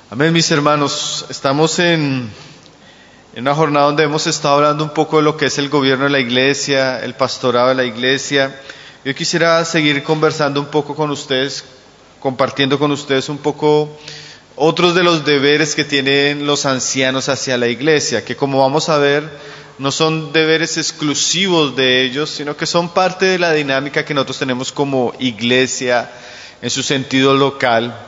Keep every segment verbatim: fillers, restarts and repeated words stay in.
Amén, mis hermanos. Estamos en, en una jornada donde hemos estado hablando un poco de lo que es el gobierno de la iglesia, el pastorado de la iglesia. Yo quisiera seguir conversando un poco con ustedes, compartiendo con ustedes un poco otros de los deberes que tienen los ancianos hacia la iglesia, que como vamos a ver, no son deberes exclusivos de ellos, sino que son parte de la dinámica que nosotros tenemos como iglesia en su sentido local.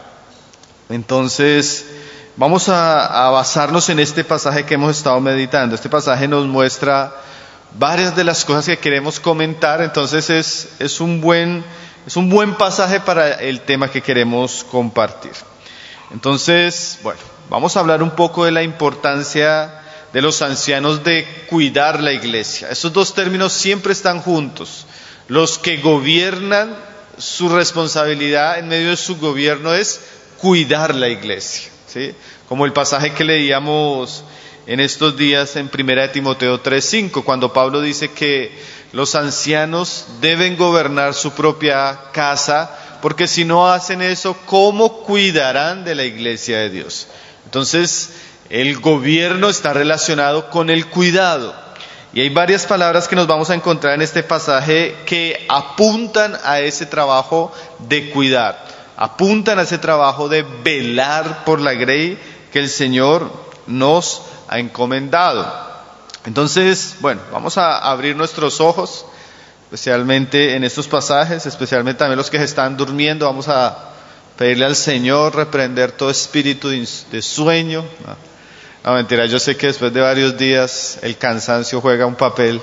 Entonces, vamos a, a basarnos en este pasaje que hemos estado meditando. Este pasaje nos muestra varias de las cosas que queremos comentar, entonces es, es, un buen, es un buen pasaje para el tema que queremos compartir. Entonces, bueno, vamos a hablar un poco de la importancia de los ancianos de cuidar la iglesia. Estos dos términos siempre están juntos. Los que gobiernan, su responsabilidad en medio de su gobierno es cuidar la iglesia, ¿sí? Como el pasaje que leíamos en estos días en primera de Timoteo tres cinco, cuando Pablo dice que los ancianos deben gobernar su propia casa, porque si no hacen eso, ¿cómo cuidarán de la iglesia de Dios? Entonces, el gobierno está relacionado con el cuidado. Y hay varias palabras que nos vamos a encontrar en este pasaje que apuntan a ese trabajo de cuidar. Apuntan a ese trabajo de velar por la grey que el Señor nos ha encomendado. Entonces, bueno, vamos a abrir nuestros ojos, especialmente en estos pasajes, especialmente también los que se están durmiendo. Vamos a pedirle al Señor reprender todo espíritu de sueño. No, no, mentira, yo sé que después de varios días el cansancio juega un papel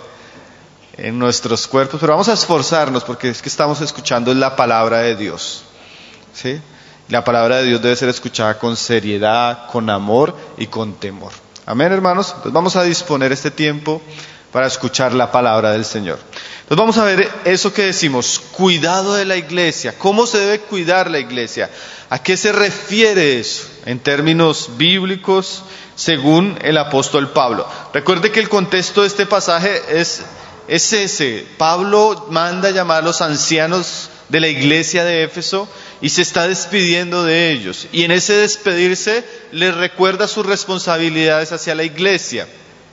en nuestros cuerpos, pero vamos a esforzarnos porque es que estamos escuchando la palabra de Dios. ¿Sí? La palabra de Dios debe ser escuchada con seriedad, con amor y con temor. Amén, hermanos. Entonces vamos a disponer este tiempo para escuchar la palabra del Señor. Entonces vamos a ver eso que decimos, cuidado de la iglesia. ¿Cómo se debe cuidar la iglesia? ¿A qué se refiere eso en términos bíblicos según el apóstol Pablo? Recuerde que el contexto de este pasaje es, es ese. Pablo manda llamar a los ancianos de la iglesia de Éfeso y se está despidiendo de ellos, y en ese despedirse les recuerda sus responsabilidades hacia la iglesia.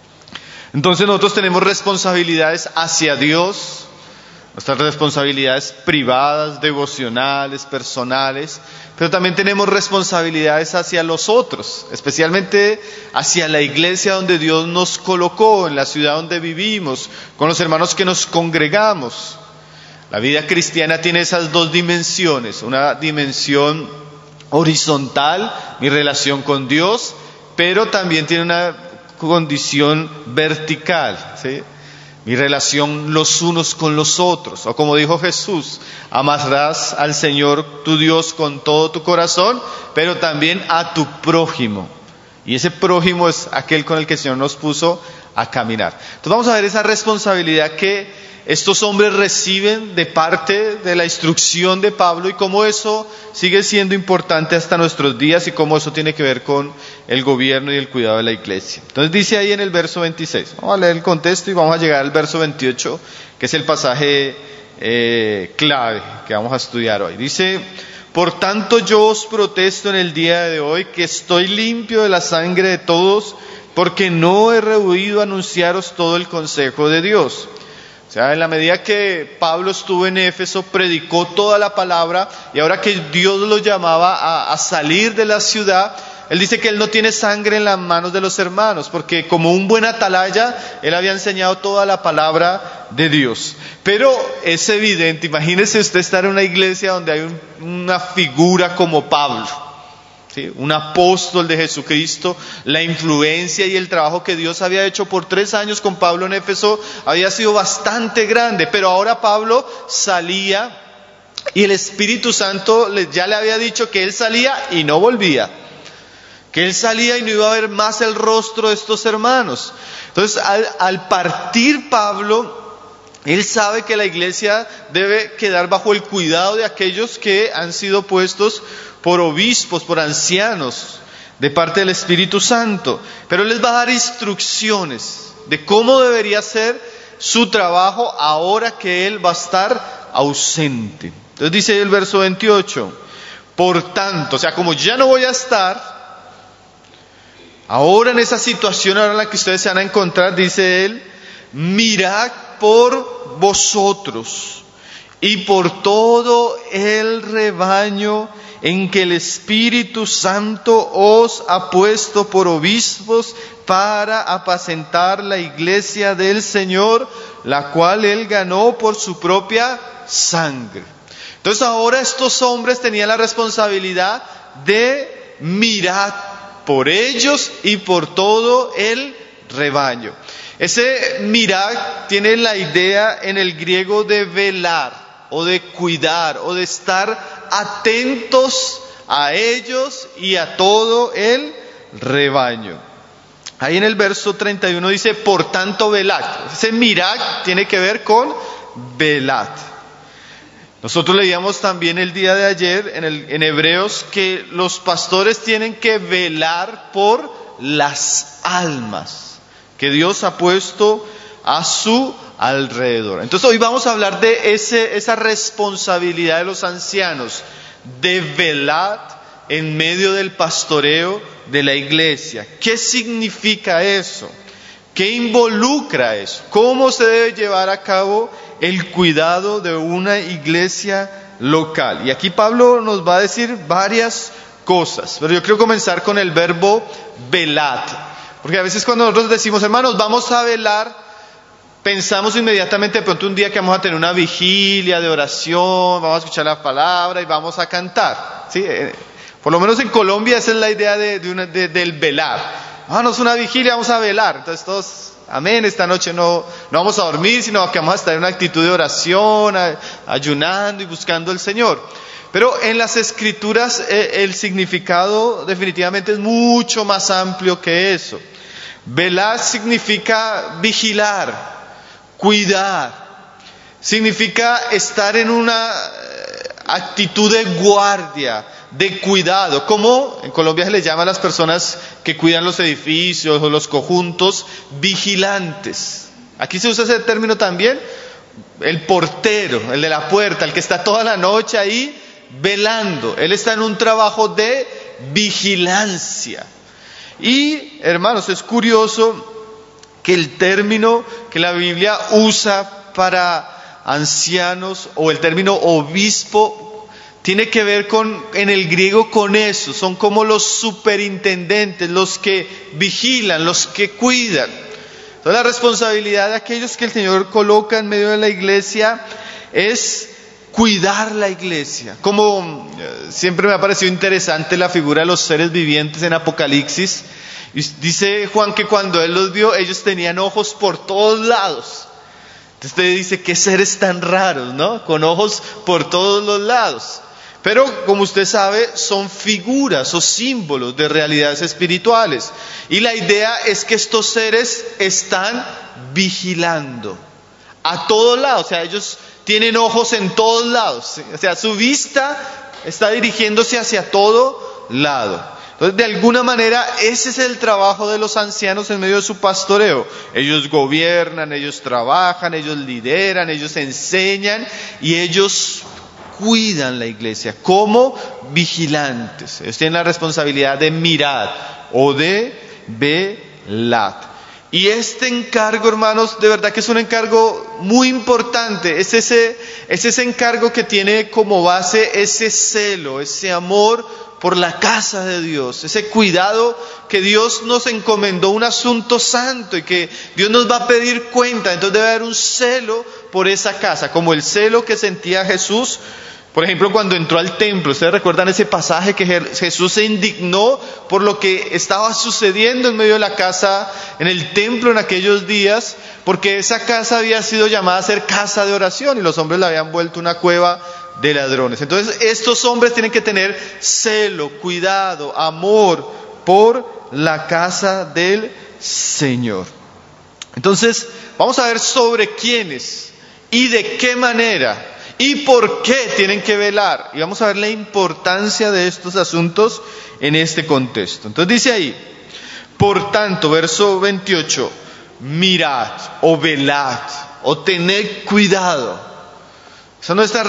Entonces nosotros tenemos responsabilidades hacia Dios, nuestras responsabilidades privadas, devocionales, personales, pero también tenemos responsabilidades hacia los otros, especialmente hacia la iglesia donde Dios nos colocó, en la ciudad donde vivimos, con los hermanos que nos congregamos. La vida cristiana tiene esas dos dimensiones, una dimensión horizontal, mi relación con Dios, pero también tiene una condición vertical, ¿sí? Mi relación los unos con los otros, o como dijo Jesús, amarás al Señor tu Dios con todo tu corazón, pero también a tu prójimo, y ese prójimo es aquel con el que el Señor nos puso a caminar. Entonces vamos a ver esa responsabilidad que estos hombres reciben de parte de la instrucción de Pablo y cómo eso sigue siendo importante hasta nuestros días y cómo eso tiene que ver con el gobierno y el cuidado de la iglesia. Entonces dice ahí en el verso veintiséis, vamos a leer el contexto y vamos a llegar al verso veintiocho, que es el pasaje eh, clave que vamos a estudiar hoy. Dice: por tanto yo os protesto en el día de hoy que estoy limpio de la sangre de todos, porque no he rehuido anunciaros todo el consejo de Dios. O sea, en la medida que Pablo estuvo en Éfeso, predicó toda la palabra, y ahora que Dios lo llamaba a, a salir de la ciudad, él dice que él no tiene sangre en las manos de los hermanos, porque como un buen atalaya, él había enseñado toda la palabra de Dios. Pero es evidente, imagínese usted estar en una iglesia donde hay un, una figura como Pablo, ¿sí? Un apóstol de Jesucristo. La influencia y el trabajo que Dios había hecho por tres años con Pablo en Éfeso había sido bastante grande, pero ahora Pablo salía y el Espíritu Santo ya le había dicho que él salía y no volvía, que él salía y no iba a ver más el rostro de estos hermanos. Entonces al, al partir Pablo, él sabe que la iglesia debe quedar bajo el cuidado de aquellos que han sido puestos por obispos, por ancianos, de parte del Espíritu Santo. Pero Él les va a dar instrucciones de cómo debería ser su trabajo ahora que Él va a estar ausente. Entonces dice el verso veintiocho, por tanto, o sea, como ya no voy a estar, ahora en esa situación ahora en la que ustedes se van a encontrar, dice él, mirad por vosotros y por todo el rebaño en que el Espíritu Santo os ha puesto por obispos para apacentar la iglesia del Señor, la cual él ganó por su propia sangre. Entonces ahora estos hombres tenían la responsabilidad de mirar por ellos y por todo el rebaño. Ese mirar tiene la idea en el griego de velar, o de cuidar, o de estar atentos a ellos y a todo el rebaño. Ahí en el verso treinta y uno dice, por tanto velad. Ese mirad tiene que ver con velad. Nosotros leíamos también el día de ayer en, el, en Hebreos que los pastores tienen que velar por las almas que Dios ha puesto a su alrededor. Entonces hoy vamos a hablar de ese, esa responsabilidad de los ancianos, de velar en medio del pastoreo de la iglesia. ¿Qué significa eso? ¿Qué involucra eso? ¿Cómo se debe llevar a cabo el cuidado de una iglesia local? Y aquí Pablo nos va a decir varias cosas, pero yo quiero comenzar con el verbo velad, porque a veces cuando nosotros decimos, hermanos, vamos a velar, pensamos inmediatamente de pronto un día que vamos a tener una vigilia de oración, vamos a escuchar la palabra y vamos a cantar, ¿sí? Por lo menos en Colombia esa es la idea de, de una, de, del velar. Ah, no es una vigilia, vamos a velar. Entonces todos, amén, esta noche no, no vamos a dormir, sino que vamos a estar en una actitud de oración, a, ayunando y buscando al Señor. Pero en las Escrituras eh, el significado definitivamente es mucho más amplio que eso. Velar significa vigilar, cuidar, significa estar en una actitud de guardia, de cuidado, como en Colombia se les llama a las personas que cuidan los edificios o los conjuntos, vigilantes. Aquí se usa ese término también, el portero, el de la puerta, el que está toda la noche ahí velando. Él está en un trabajo de vigilancia. Y, hermanos, es curioso que el término que la Biblia usa para ancianos o el término obispo tiene que ver con, en el griego con eso, son como los superintendentes, los que vigilan, los que cuidan. Entonces la responsabilidad de aquellos que el Señor coloca en medio de la iglesia es cuidar la iglesia. Como eh, siempre me ha parecido interesante la figura de los seres vivientes en Apocalipsis. Y dice Juan que cuando él los vio, ellos tenían ojos por todos lados. Entonces usted dice, qué seres tan raros, ¿no? Con ojos por todos los lados. Pero, como usted sabe, son figuras o símbolos de realidades espirituales. Y la idea es que estos seres están vigilando a todos lados. O sea, ellos tienen ojos en todos lados. O sea, su vista está dirigiéndose hacia todo lado. Entonces, de alguna manera, ese es el trabajo de los ancianos en medio de su pastoreo. Ellos gobiernan, ellos trabajan, ellos lideran, ellos enseñan y ellos cuidan la iglesia como vigilantes. Ellos tienen la responsabilidad de mirar o de velar. Y este encargo, hermanos, de verdad que es un encargo muy importante. Es ese, es ese encargo que tiene como base ese celo, ese amor por la casa de Dios, ese cuidado que Dios nos encomendó, un asunto santo y que Dios nos va a pedir cuenta. Entonces debe haber un celo por esa casa, como el celo que sentía Jesús, por ejemplo, cuando entró al templo. Ustedes recuerdan ese pasaje que Jesús se indignó por lo que estaba sucediendo en medio de la casa, en el templo en aquellos días, porque esa casa había sido llamada a ser casa de oración y los hombres la habían vuelto una cueva de ladrones. Entonces estos hombres tienen que tener celo, cuidado, amor por la casa del Señor. Entonces vamos a ver sobre quiénes y de qué manera y por qué tienen que velar, y vamos a ver la importancia de estos asuntos en este contexto. Entonces dice ahí, por tanto, verso veintiocho, mirad o velad o tened cuidado. Esa es nuestra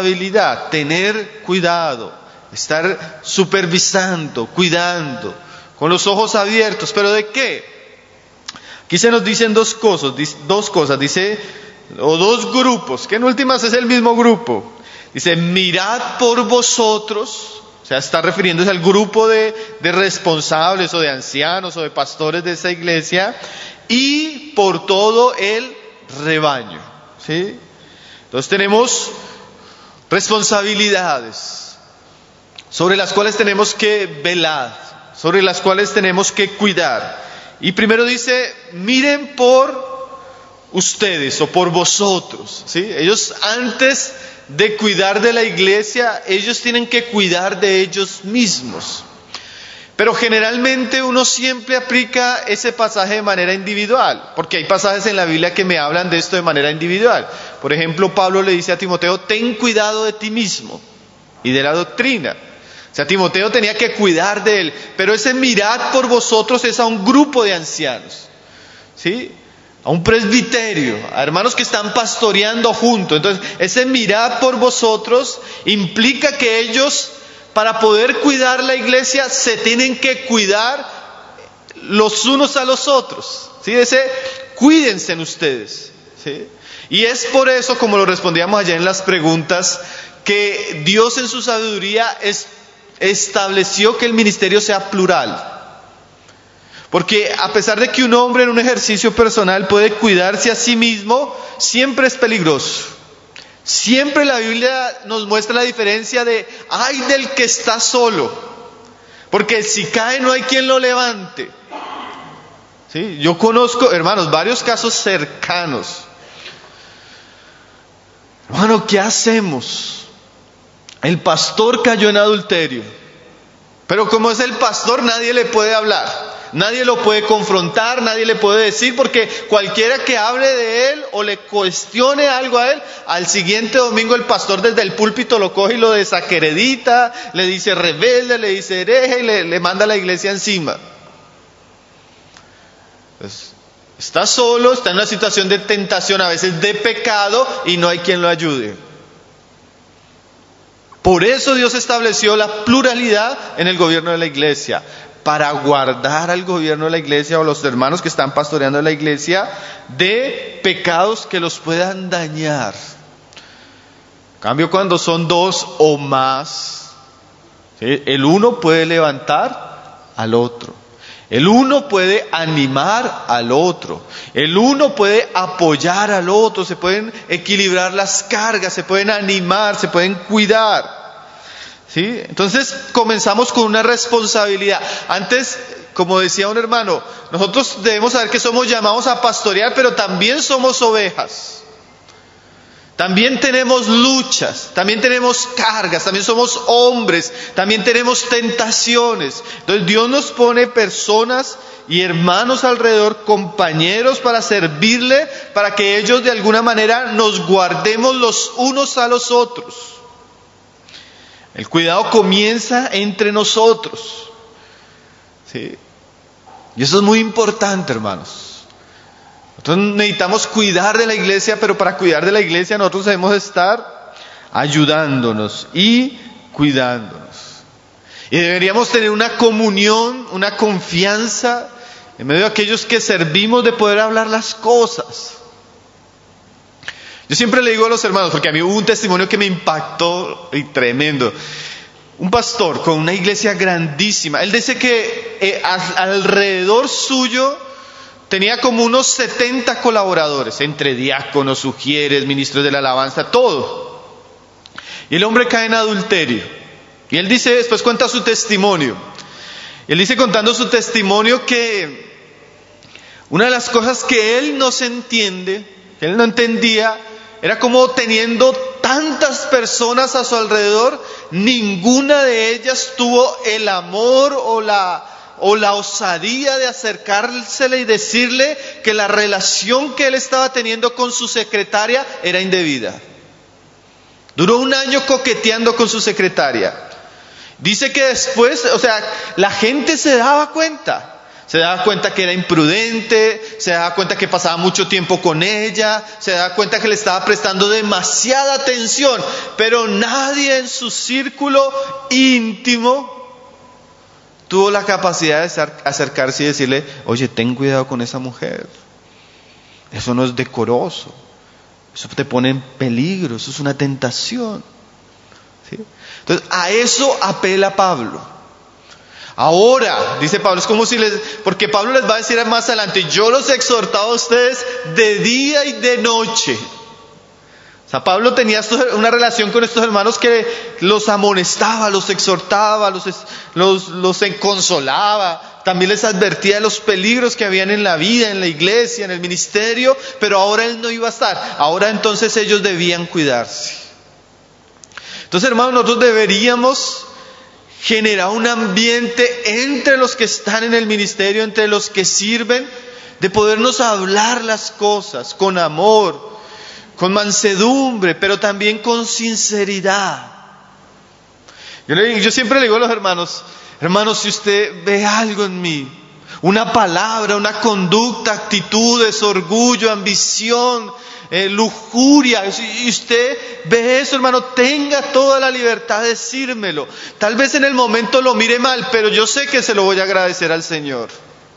responsabilidad, tener cuidado, estar supervisando, cuidando, con los ojos abiertos. ¿Pero de qué? Aquí se nos dicen dos cosas, dos cosas, dice, o dos grupos, que en últimas es el mismo grupo. Dice, mirad por vosotros, o sea, está refiriéndose al grupo de, de responsables o de ancianos o de pastores de esa iglesia, y por todo el rebaño, ¿sí? Entonces tenemos responsabilidades sobre las cuales tenemos que velar, sobre las cuales tenemos que cuidar. Y primero dice, miren por ustedes o por vosotros, ¿sí? Ellos antes de cuidar de la iglesia, ellos tienen que cuidar de ellos mismos. Pero generalmente uno siempre aplica ese pasaje de manera individual, porque hay pasajes en la Biblia que me hablan de esto de manera individual. Por ejemplo, Pablo le dice a Timoteo, ten cuidado de ti mismo y de la doctrina. O sea, Timoteo tenía que cuidar de él, pero ese mirad por vosotros es a un grupo de ancianos, ¿sí? A un presbiterio, a hermanos que están pastoreando juntos. Entonces, ese mirad por vosotros implica que ellos, para poder cuidar la iglesia, se tienen que cuidar los unos a los otros, ¿sí? Ese, cuídense en ustedes, ¿sí? Y es por eso, como lo respondíamos allá en las preguntas, que Dios en su sabiduría es estableció que el ministerio sea plural. Porque a pesar de que un hombre en un ejercicio personal puede cuidarse a sí mismo, siempre es peligroso. Siempre la Biblia nos muestra la diferencia de ay del que está solo, porque si cae no hay quien lo levante. ¿Sí? Yo conozco, hermanos, varios casos cercanos. Hermano, ¿qué hacemos? El pastor cayó en adulterio, pero como es el pastor nadie le puede hablar, nadie lo puede confrontar, nadie le puede decir, porque cualquiera que hable de él o le cuestione algo a él, al siguiente domingo el pastor desde el púlpito lo coge y lo desacredita, le dice rebelde, le dice hereje y le, le manda a la iglesia encima. Pues, está solo, está en una situación de tentación, a veces de pecado, y no hay quien lo ayude. Por eso Dios estableció la pluralidad en el gobierno de la iglesia, para guardar al gobierno de la iglesia o los hermanos que están pastoreando la iglesia de pecados que los puedan dañar. En cambio, cuando son dos o más, ¿sí? El uno puede levantar al otro. El uno puede animar al otro, el uno puede apoyar al otro, se pueden equilibrar las cargas, se pueden animar, se pueden cuidar, ¿sí? Entonces comenzamos con una responsabilidad. Antes, como decía un hermano, nosotros debemos saber que somos llamados a pastorear, pero también somos ovejas. También tenemos luchas, también tenemos cargas, también somos hombres, también tenemos tentaciones. Entonces Dios nos pone personas y hermanos alrededor, compañeros para servirle, para que ellos de alguna manera nos guardemos los unos a los otros. El cuidado comienza entre nosotros, ¿sí? Y eso es muy importante, hermanos. Nosotros necesitamos cuidar de la iglesia, pero para cuidar de la iglesia nosotros debemos estar ayudándonos y cuidándonos. Y deberíamos tener una comunión, una confianza en medio de aquellos que servimos, de poder hablar las cosas. Yo siempre le digo a los hermanos, porque a mí hubo un testimonio que me impactó y tremendo. Un pastor con una iglesia grandísima, él dice que eh, a, alrededor suyo tenía como unos setenta colaboradores, entre diáconos, sugieres, ministros de la alabanza, todo. Y el hombre cae en adulterio. Y él dice, después cuenta su testimonio. Y él dice, contando su testimonio, que una de las cosas que él no se entiende, que él no entendía, era como teniendo tantas personas a su alrededor, ninguna de ellas tuvo el amor o la... o la osadía de acercársele y decirle que la relación que él estaba teniendo con su secretaria era indebida. Duró un año coqueteando con su secretaria. Dice que después, o sea, la gente se daba cuenta. Se daba cuenta que era imprudente, se daba cuenta que pasaba mucho tiempo con ella, se daba cuenta que le estaba prestando demasiada atención, pero nadie en su círculo íntimo tuvo la capacidad de acercarse y decirle, oye, ten cuidado con esa mujer. Eso no es decoroso. Eso te pone en peligro, eso es una tentación. ¿Sí? Entonces, a eso apela Pablo. Ahora, dice Pablo, es como si les... Porque Pablo les va a decir más adelante, yo los he exhortado a ustedes de día y de noche. O sea, Pablo tenía una relación con estos hermanos que los amonestaba, los exhortaba, los, los, los consolaba. También les advertía de los peligros que habían en la vida, en la iglesia, en el ministerio. Pero ahora él no iba a estar. Ahora entonces ellos debían cuidarse. Entonces, hermanos, nosotros deberíamos generar un ambiente entre los que están en el ministerio, entre los que sirven, de podernos hablar las cosas con amor, con mansedumbre, pero también con sinceridad. Yo, le, yo siempre le digo a los hermanos, hermanos, si usted ve algo en mí, una palabra, una conducta, actitudes, orgullo, ambición, eh, lujuria, y usted ve eso, hermano, tenga toda la libertad de decírmelo. Tal vez en el momento lo mire mal, pero yo sé que se lo voy a agradecer al Señor.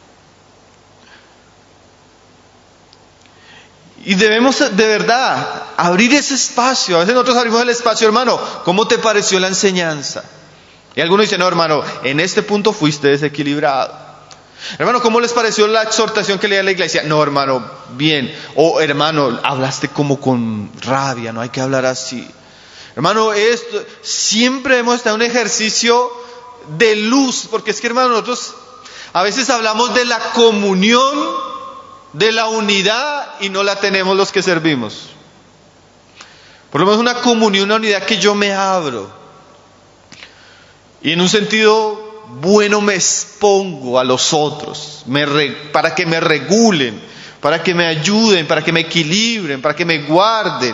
Y debemos de verdad abrir ese espacio. A veces nosotros abrimos el espacio, hermano, ¿cómo te pareció la enseñanza? Y algunos dicen, no, hermano, en este punto fuiste desequilibrado. Hermano, ¿cómo les pareció la exhortación que leía en la iglesia? No, hermano, bien. O hermano, hablaste como con rabia, no hay que hablar así. Hermano, esto siempre debemos estar en un ejercicio de luz, porque es que, hermano, nosotros a veces hablamos de la comunión, de la unidad, y no la tenemos los que servimos. Por lo menos una comunión, una unidad que yo me abro. Y en un sentido bueno me expongo a los otros, me re, para que me regulen, para que me ayuden, para que me equilibren, para que me guarden.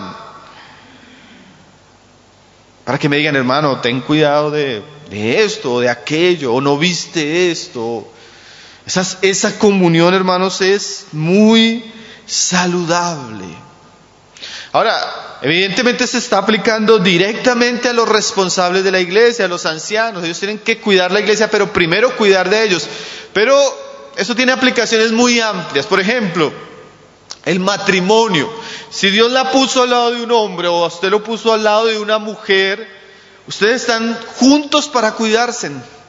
Para que me digan, hermano, ten cuidado de, de esto o de aquello, o no viste esto. Esa, esa comunión, hermanos, es muy saludable. Ahora, evidentemente se está aplicando directamente a los responsables de la iglesia, a los ancianos. Ellos tienen que cuidar la iglesia, pero primero cuidar de ellos. Pero eso tiene aplicaciones muy amplias. Por ejemplo, el matrimonio. Si Dios la puso al lado de un hombre o usted lo puso al lado de una mujer, ustedes están juntos para cuidarse.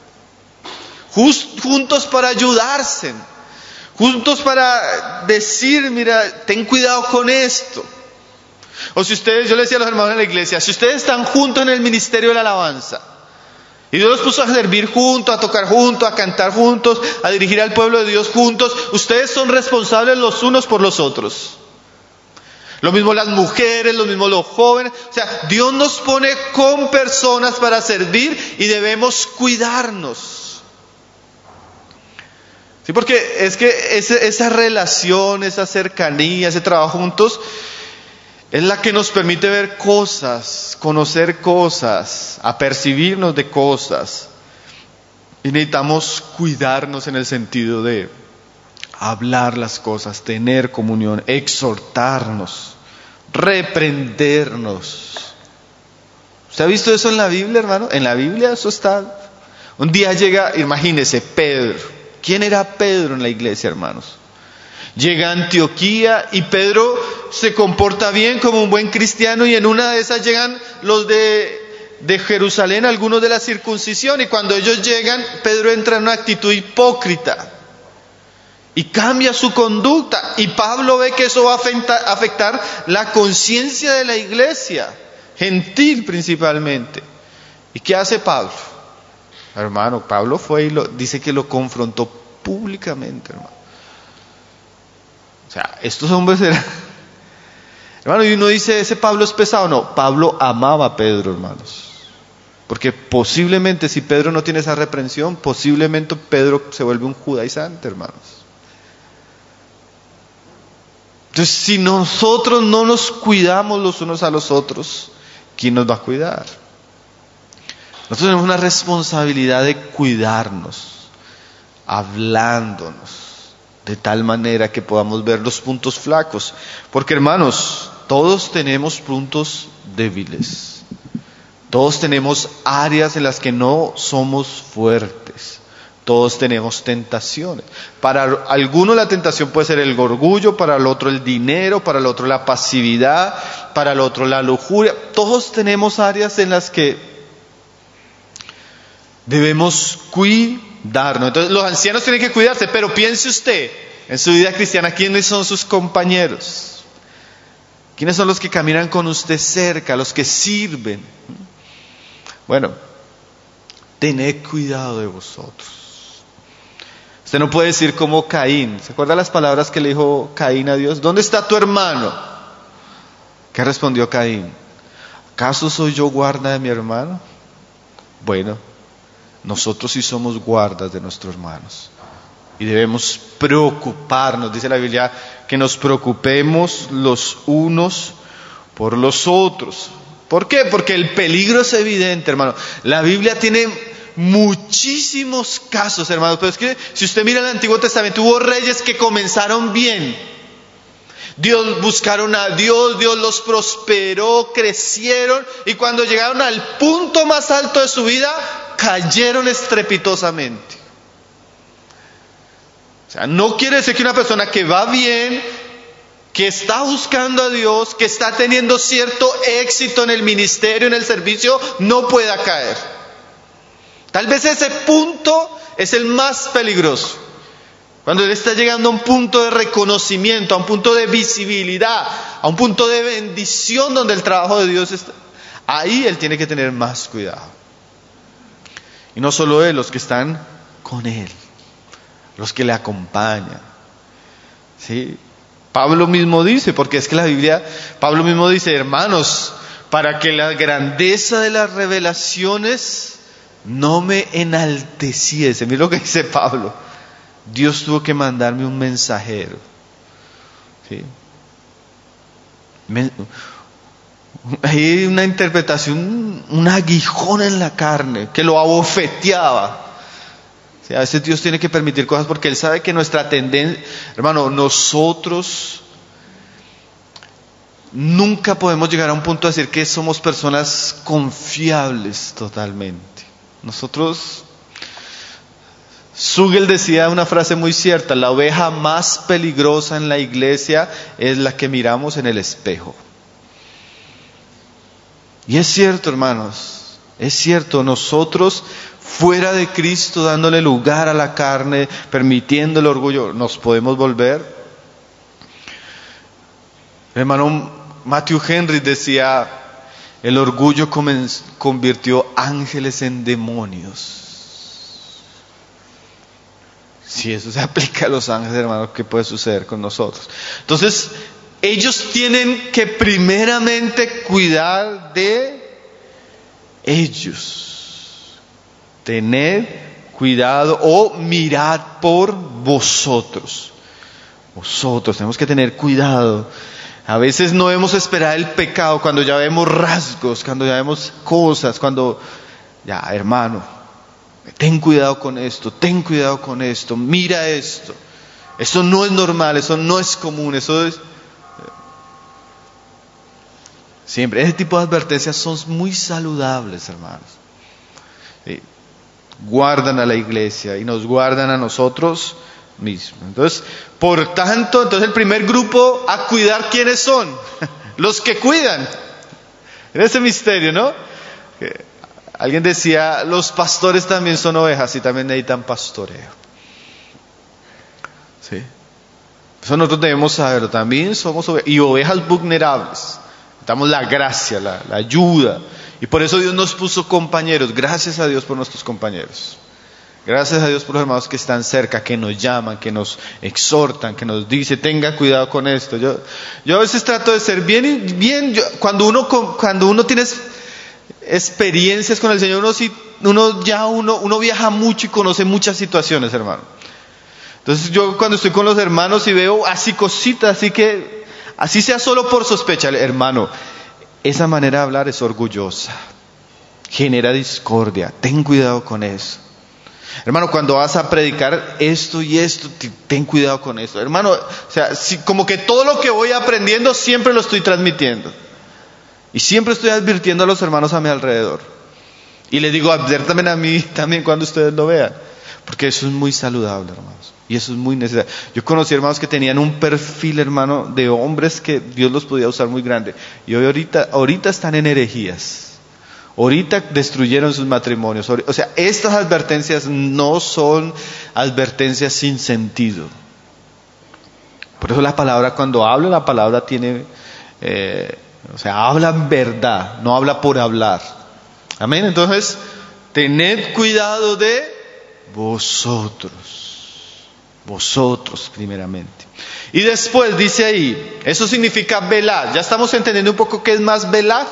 Juntos para ayudarse, juntos para decir, mira, ten cuidado con esto. O si ustedes, yo les decía a los hermanos en la iglesia, si ustedes están juntos en el ministerio de la alabanza, y Dios los puso a servir juntos, a tocar juntos, a cantar juntos, a dirigir al pueblo de Dios juntos, ustedes son responsables los unos por los otros. Lo mismo las mujeres, lo mismo los jóvenes. O sea, Dios nos pone con personas para servir y debemos cuidarnos. Sí, porque es que ese, esa relación, esa cercanía, ese trabajo juntos es la que nos permite ver cosas, conocer cosas, apercibirnos de cosas. Y necesitamos cuidarnos en el sentido de hablar las cosas, tener comunión, exhortarnos, reprendernos. ¿Usted ha visto eso en la Biblia, hermano? En la Biblia eso está. Un día llega, imagínese, Pedro. ¿Quién era Pedro en la iglesia, hermanos? Llega a Antioquía y Pedro se comporta bien como un buen cristiano, y en una de esas llegan los de, de Jerusalén, algunos de la circuncisión, y cuando ellos llegan, Pedro entra en una actitud hipócrita y cambia su conducta, y Pablo ve que eso va a afectar, afectar la conciencia de la iglesia, gentil principalmente. ¿Y qué hace Pablo? Hermano, Pablo fue y lo, dice que lo confrontó públicamente, hermano. O sea, estos hombres eran... Hermano, y uno dice, ¿ese Pablo es pesado? No, Pablo amaba a Pedro, hermanos. Porque posiblemente si Pedro no tiene esa reprensión, posiblemente Pedro se vuelve un judaizante, hermanos. Entonces, si nosotros no nos cuidamos los unos a los otros, ¿quién nos va a cuidar? Nosotros tenemos una responsabilidad de cuidarnos, hablándonos, de tal manera que podamos ver los puntos flacos. Porque, hermanos, todos tenemos puntos débiles. Todos tenemos áreas en las que no somos fuertes. Todos tenemos tentaciones. Para algunos la tentación puede ser el orgullo, para el otro el dinero, para el otro la pasividad, para el otro la lujuria. Todos tenemos áreas en las que debemos cuidarnos. Entonces los ancianos tienen que cuidarse, pero piense usted en su vida cristiana, ¿quiénes son sus compañeros? ¿Quiénes son los que caminan con usted cerca, los que sirven? Bueno, tened cuidado de vosotros. Usted no puede decir como Caín. ¿Se acuerda las palabras que le dijo Caín a Dios? ¿Dónde está tu hermano? ¿Qué respondió Caín? ¿Acaso soy yo guarda de mi hermano? Bueno, nosotros sí somos guardas de nuestros hermanos. Y debemos preocuparnos. Dice la Biblia que nos preocupemos los unos por los otros. ¿Por qué? Porque el peligro es evidente, hermano. La Biblia tiene muchísimos casos, hermanos, pero es que si usted mira el Antiguo Testamento, hubo reyes que comenzaron bien. Dios buscaron a Dios, Dios los prosperó, crecieron, y cuando llegaron al punto más alto de su vida, cayeron estrepitosamente. O sea, no quiere decir que una persona que va bien, que está buscando a Dios, que está teniendo cierto éxito en el ministerio, en el servicio, no pueda caer. Tal vez ese punto es el más peligroso. Cuando él está llegando a un punto de reconocimiento, a un punto de visibilidad, a un punto de bendición donde el trabajo de Dios está, ahí él tiene que tener más cuidado. Y no solo él, los que están con él, los que le acompañan. ¿Sí? Pablo mismo dice, porque es que la Biblia, Pablo mismo dice, hermanos, para que la grandeza de las revelaciones no me enalteciese. Mira lo que dice Pablo. Dios tuvo que mandarme un mensajero. ¿Sí? Me, hay una interpretación, un aguijón en la carne que lo abofeteaba. ¿Sí? A veces Dios tiene que permitir cosas porque Él sabe que nuestra tendencia, hermano, nosotros nunca podemos llegar a un punto de decir que somos personas confiables totalmente. Nosotros, Sugel decía una frase muy cierta: la oveja más peligrosa en la iglesia es la que miramos en el espejo. Y es cierto, hermanos, es cierto, nosotros fuera de Cristo, dándole lugar a la carne, permitiendo el orgullo, nos podemos volver. El hermano Matthew Henry decía: el orgullo convirtió ángeles en demonios. Si eso se aplica a los ángeles, hermanos, ¿qué puede suceder con nosotros? Entonces, ellos tienen que primeramente cuidar de ellos. Tened cuidado o mirad por vosotros. Vosotros, tenemos que tener cuidado. A veces no debemos esperar el pecado cuando ya vemos rasgos, cuando ya vemos cosas, cuando ya, hermano, ten cuidado con esto, ten cuidado con esto, mira esto. Eso no es normal, eso no es común, eso es... Siempre, ese tipo de advertencias son muy saludables, hermanos. Sí. Guardan a la iglesia y nos guardan a nosotros mismos. Entonces, por tanto, entonces el primer grupo a cuidar, ¿quiénes son? Los que cuidan. En ese misterio, ¿no? Que alguien decía, los pastores también son ovejas y también necesitan pastoreo. ¿Sí? Eso nosotros debemos saberlo. También somos ovejas, y ovejas vulnerables. Necesitamos la gracia, la, la ayuda. Y por eso Dios nos puso compañeros. Gracias a Dios por nuestros compañeros. Gracias a Dios por los hermanos que están cerca, que nos llaman, que nos exhortan, que nos dicen, tenga cuidado con esto. Yo, yo a veces trato de ser bien, bien yo, cuando uno cuando uno tiene experiencias con el Señor, uno, uno ya uno, uno viaja mucho y conoce muchas situaciones, hermano. Entonces yo cuando estoy con los hermanos y veo así cositas, así que, así sea solo por sospecha, hermano, esa manera de hablar es orgullosa, genera discordia, ten cuidado con eso. Hermano, cuando vas a predicar esto y esto, ten cuidado con esto. Hermano, o sea, si, como que todo lo que voy aprendiendo siempre lo estoy transmitiendo. Y siempre estoy advirtiendo a los hermanos a mi alrededor. Y les digo, adviértanme a mí también cuando ustedes lo vean. Porque eso es muy saludable, hermanos. Y eso es muy necesario. Yo conocí hermanos que tenían un perfil, hermano, de hombres que Dios los podía usar muy grande. Y hoy ahorita, ahorita están en herejías. Ahorita destruyeron sus matrimonios. O sea, estas advertencias no son advertencias sin sentido. Por eso la palabra, cuando habla, la palabra tiene, eh, o sea, habla en verdad, no habla por hablar. Amén. Entonces, tened cuidado de vosotros. Vosotros, primeramente. Y después dice ahí, eso significa velar. Ya estamos entendiendo un poco qué es más velar.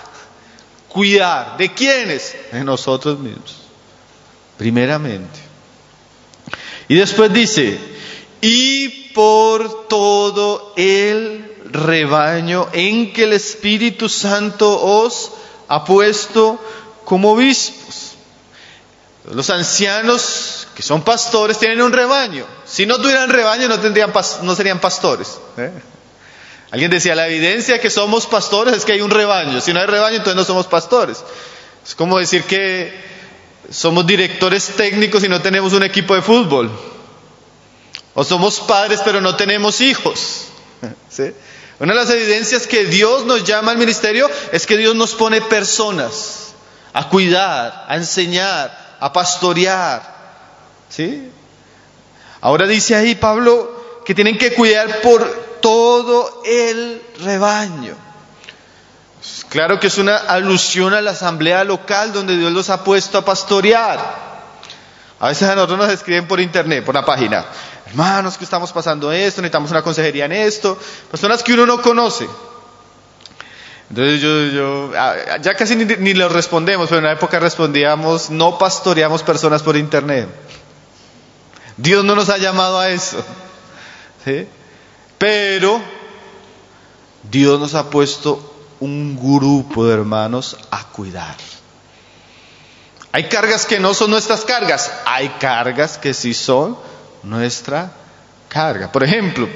Cuidar. ¿De quiénes? De nosotros mismos. Primeramente. Y después dice, y por todo el rebaño en que el Espíritu Santo os ha puesto como obispos. Los ancianos que son pastores tienen un rebaño. Si no tuvieran rebaño no tendrían pas- no serían pastores. ¿eh? Alguien decía, la evidencia de que somos pastores es que hay un rebaño. Si no hay rebaño, entonces no somos pastores. Es como decir que somos directores técnicos y no tenemos un equipo de fútbol. O somos padres pero no tenemos hijos. ¿Sí? Una de las evidencias que Dios nos llama al ministerio es que Dios nos pone personas a cuidar, a enseñar, a pastorear. ¿Sí? Ahora dice ahí Pablo que tienen que cuidar por todo el rebaño. Claro que es una alusión a la asamblea local donde Dios los ha puesto a pastorear. A veces a nosotros nos escriben por internet, por la página. Hermanos, que estamos pasando esto, necesitamos una consejería en esto. Personas que uno no conoce. Entonces yo, yo ya casi ni, ni los respondemos, pero en una época respondíamos, no pastoreamos personas por internet. Dios no nos ha llamado a eso. ¿Sí? Pero Dios nos ha puesto un grupo de hermanos a cuidar. Hay cargas que no son nuestras cargas, hay cargas que sí son nuestra carga. Por ejemplo,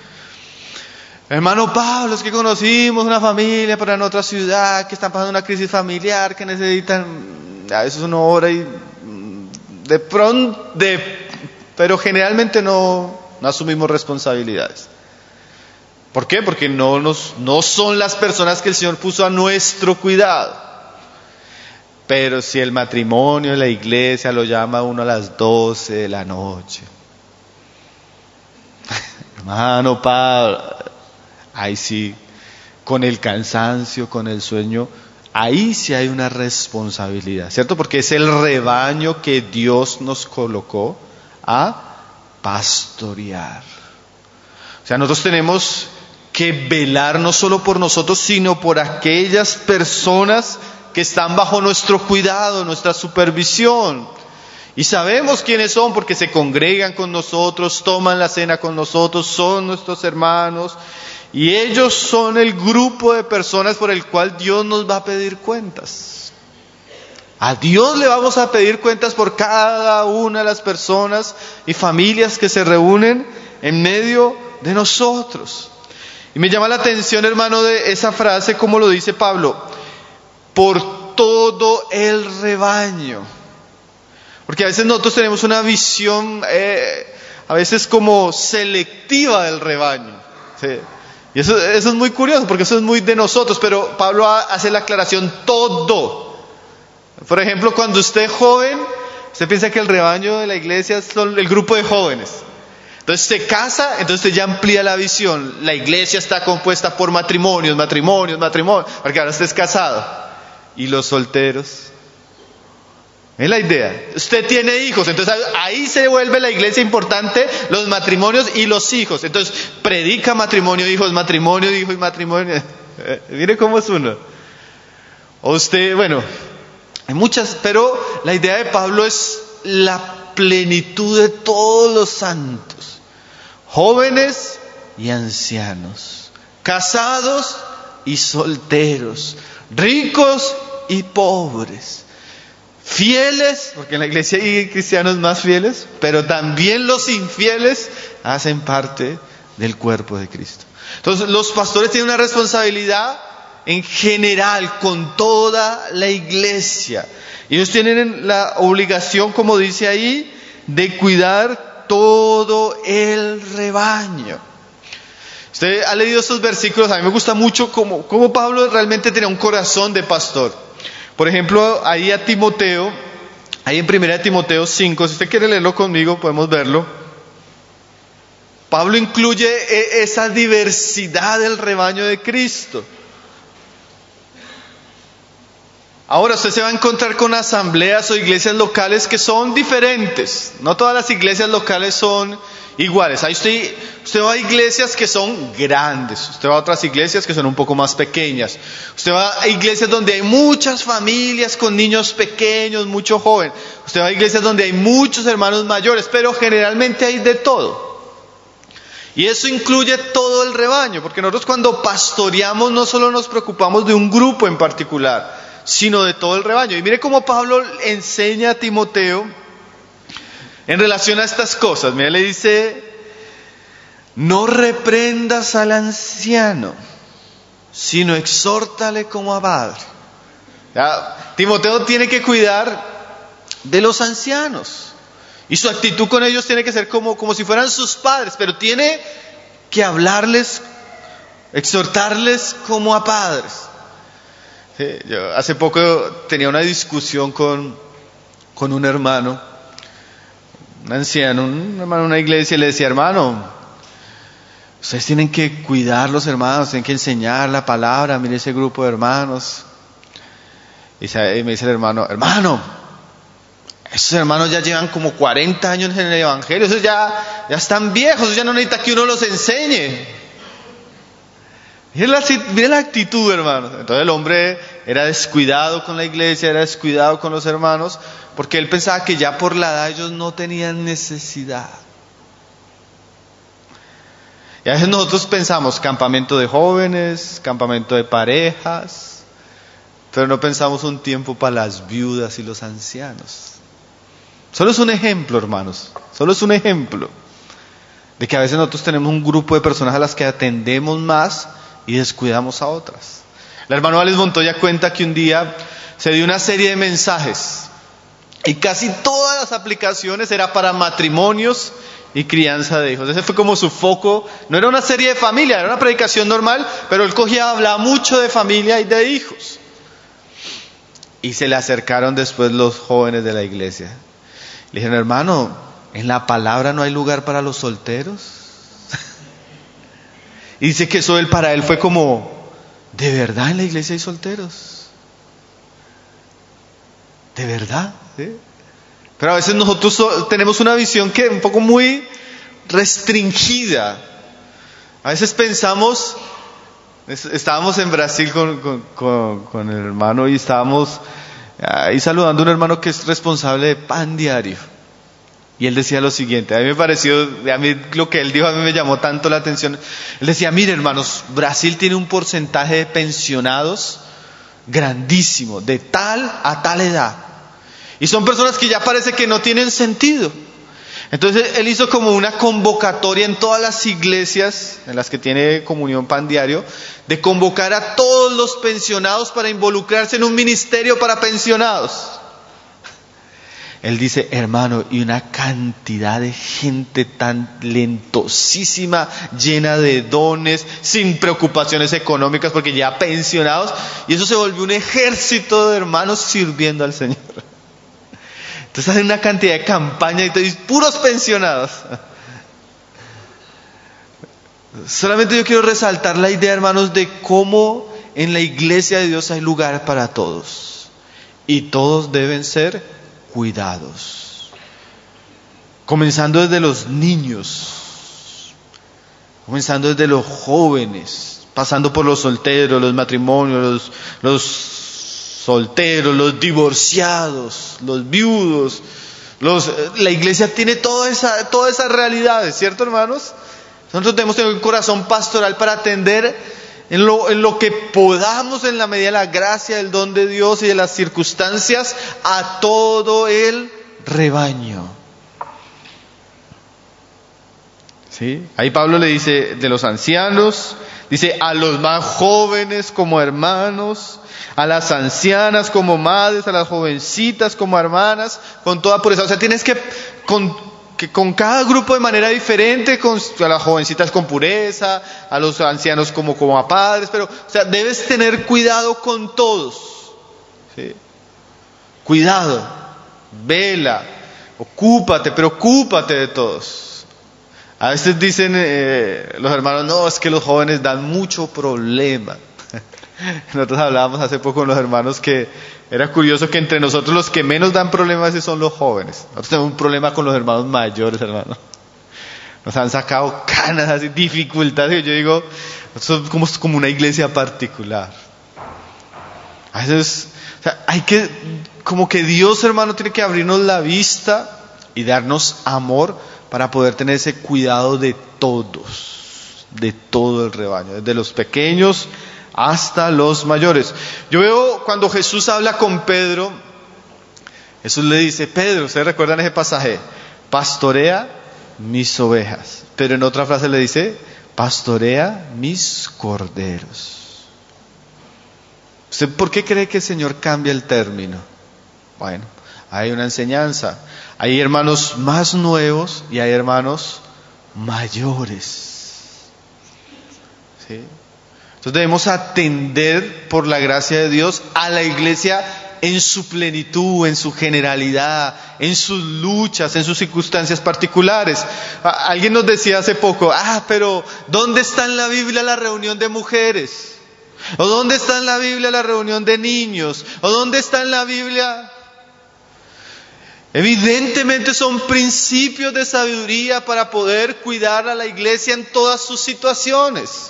hermano Pablo, es que conocimos una familia pero en otra ciudad que están pasando una crisis familiar, que necesitan, a veces uno ora y de pronto, de, pero generalmente no, no asumimos responsabilidades. ¿Por qué? Porque no, nos, no son las personas que el Señor puso a nuestro cuidado. Pero si el matrimonio, la iglesia lo llama a uno a las doce de la noche. Hermano Pablo, ahí sí, con el cansancio, con el sueño, ahí sí hay una responsabilidad, ¿cierto? Porque es el rebaño que Dios nos colocó a pastorear. O sea, nosotros tenemos que velar no solo por nosotros, sino por aquellas personas que están bajo nuestro cuidado, nuestra supervisión. Y sabemos quiénes son porque se congregan con nosotros, toman la cena con nosotros, son nuestros hermanos. Y ellos son el grupo de personas por el cual Dios nos va a pedir cuentas. A Dios le vamos a pedir cuentas por cada una de las personas y familias que se reúnen en medio de nosotros. Y me llama la atención, hermano, de esa frase, como lo dice Pablo, por todo el rebaño. Porque a veces nosotros tenemos una visión, eh, a veces como selectiva del rebaño. ¿Sí? Y eso, eso es muy curioso, porque eso es muy de nosotros, pero Pablo hace la aclaración, todo. Por ejemplo, cuando usted es joven, usted piensa que el rebaño de la iglesia son el grupo de jóvenes. Entonces se casa, entonces usted ya amplía la visión. La iglesia está compuesta por matrimonios, matrimonios, matrimonios, porque ahora usted es casado. ¿Y los solteros? Es la idea. Usted tiene hijos, entonces ahí se vuelve la iglesia importante, los matrimonios y los hijos. Entonces predica matrimonio, hijos, matrimonio, hijos y matrimonio. Eh, mire cómo es uno. O usted, bueno, hay muchas, pero la idea de Pablo es la plenitud de todos los santos, jóvenes y ancianos, casados y solteros, ricos y pobres, fieles, porque en la iglesia hay cristianos más fieles, pero también los infieles hacen parte del cuerpo de Cristo. Entonces los pastores tienen una responsabilidad en general con toda la iglesia. Y ellos tienen la obligación, como dice ahí, de cuidar todo el rebaño. Usted ha leído estos versículos, a mí me gusta mucho cómo, cómo Pablo realmente tenía un corazón de pastor. Por ejemplo, ahí a Timoteo, ahí en primera de Timoteo cinco, si usted quiere leerlo conmigo, podemos verlo. Pablo incluye esa diversidad del rebaño de Cristo. Ahora usted se va a encontrar con asambleas o iglesias locales que son diferentes. No todas las iglesias locales son iguales. Ahí usted, usted va a iglesias que son grandes. Usted va a otras iglesias que son un poco más pequeñas. Usted va a iglesias donde hay muchas familias con niños pequeños, mucho joven. Usted va a iglesias donde hay muchos hermanos mayores, pero generalmente hay de todo. Y eso incluye todo el rebaño, porque nosotros cuando pastoreamos no solo nos preocupamos de un grupo en particular, sino de todo el rebaño. Y mire cómo Pablo enseña a Timoteo en relación a estas cosas. Mire, le dice: no reprendas al anciano, sino exhórtale como a padre. Ya, Timoteo tiene que cuidar de los ancianos, y su actitud con ellos tiene que ser como, como si fueran sus padres, pero tiene que hablarles, exhortarles como a padres. Sí, yo hace poco tenía una discusión con, con un hermano, un anciano, un hermano de una iglesia, y le decía: hermano, ustedes tienen que cuidar los hermanos, tienen que enseñar la palabra, mire ese grupo de hermanos. Y me dice el hermano: hermano, esos hermanos ya llevan como cuarenta años en el evangelio, esos ya, ya están viejos, esos ya no necesitan que uno los enseñe. Miren la, miren la actitud, hermanos. Entonces el hombre era descuidado con la iglesia, era descuidado con los hermanos, porque él pensaba que ya por la edad ellos no tenían necesidad. Y a veces nosotros pensamos campamento de jóvenes, campamento de parejas, pero no pensamos un tiempo para las viudas y los ancianos. Solo es un ejemplo, hermanos, solo es un ejemplo de que a veces nosotros tenemos un grupo de personas a las que atendemos más y descuidamos a otras. El hermano Alex Montoya cuenta que un día se dio una serie de mensajes y casi todas las aplicaciones eran para matrimonios y crianza de hijos. Ese fue como su foco. No era una serie de familia, era una predicación normal, pero él cogía, hablaba mucho de familia y de hijos. Y se le acercaron después los jóvenes de la iglesia. Le dijeron: hermano, ¿en la palabra no hay lugar para los solteros? Y dice que eso él, para él fue como: ¿de verdad en la iglesia hay solteros? ¿De verdad? ¿Sí? Pero a veces nosotros tenemos una visión que es un poco muy restringida. A veces pensamos, estábamos en Brasil con, con, con, con el hermano y estábamos ahí saludando a un hermano que es responsable de Pan Diario. Y él decía lo siguiente, a mí me pareció, a mí lo que él dijo a mí me llamó tanto la atención. Él decía: mire, hermanos, Brasil tiene un porcentaje de pensionados grandísimo, de tal a tal edad. Y son personas que ya parece que no tienen sentido. Entonces él hizo como una convocatoria en todas las iglesias en las que tiene comunión Pan Diario, de convocar a todos los pensionados para involucrarse en un ministerio para pensionados. Él dice: hermano, y una cantidad de gente tan talentosísima, llena de dones, sin preocupaciones económicas, porque ya pensionados, y eso se volvió un ejército de hermanos sirviendo al Señor. Entonces hacen una cantidad de campañas y puros pensionados. Solamente yo quiero resaltar la idea, hermanos, de cómo en la iglesia de Dios hay lugar para todos, y todos deben ser cuidados, comenzando desde los niños, comenzando desde los jóvenes, pasando por los solteros, los matrimonios, los, los solteros, los divorciados, los viudos. Los, la iglesia tiene toda esa, todas esas realidades, ¿cierto, hermanos? Nosotros debemos tener un corazón pastoral para atender en lo, en lo que podamos, en la medida de la gracia, del don de Dios y de las circunstancias, a todo el rebaño. ¿Sí? Ahí Pablo le dice de los ancianos, dice a los más jóvenes como hermanos, a las ancianas como madres, a las jovencitas como hermanas, con toda pureza. O sea, tienes que con, que con cada grupo de manera diferente, con, a las jovencitas con pureza, a los ancianos como, como a padres, pero, o sea, debes tener cuidado con todos. ¿Sí? Cuidado, vela, ocúpate, preocúpate de todos. A veces dicen eh, los hermanos, no, es que los jóvenes dan mucho problema. Nosotros hablábamos hace poco con los hermanos que era curioso que entre nosotros los que menos dan problemas son los jóvenes. Nosotros tenemos un problema con los hermanos mayores, hermano. Nos han sacado canas, así, dificultades. Y yo digo, nosotros somos como una iglesia particular. A veces, o sea, hay que, como que Dios, hermano, tiene que abrirnos la vista y darnos amor para poder tener ese cuidado de todos, de todo el rebaño, desde los pequeños hasta los mayores. Yo veo cuando Jesús habla con Pedro, Jesús le dice, Pedro, ¿ustedes recuerdan ese pasaje? Pastorea mis ovejas. Pero en otra frase le dice, pastorea mis corderos. ¿Usted por qué cree que el Señor cambia el término? Bueno, hay una enseñanza. Hay hermanos más nuevos y hay hermanos mayores. ¿Sí? Entonces debemos atender por la gracia de Dios a la iglesia en su plenitud, en su generalidad, en sus luchas, en sus circunstancias particulares. Alguien nos decía hace poco, ah, pero ¿dónde está en la Biblia la reunión de mujeres? ¿O dónde está en la Biblia la reunión de niños? ¿O dónde está en la Biblia? Evidentemente son principios de sabiduría para poder cuidar a la iglesia en todas sus situaciones.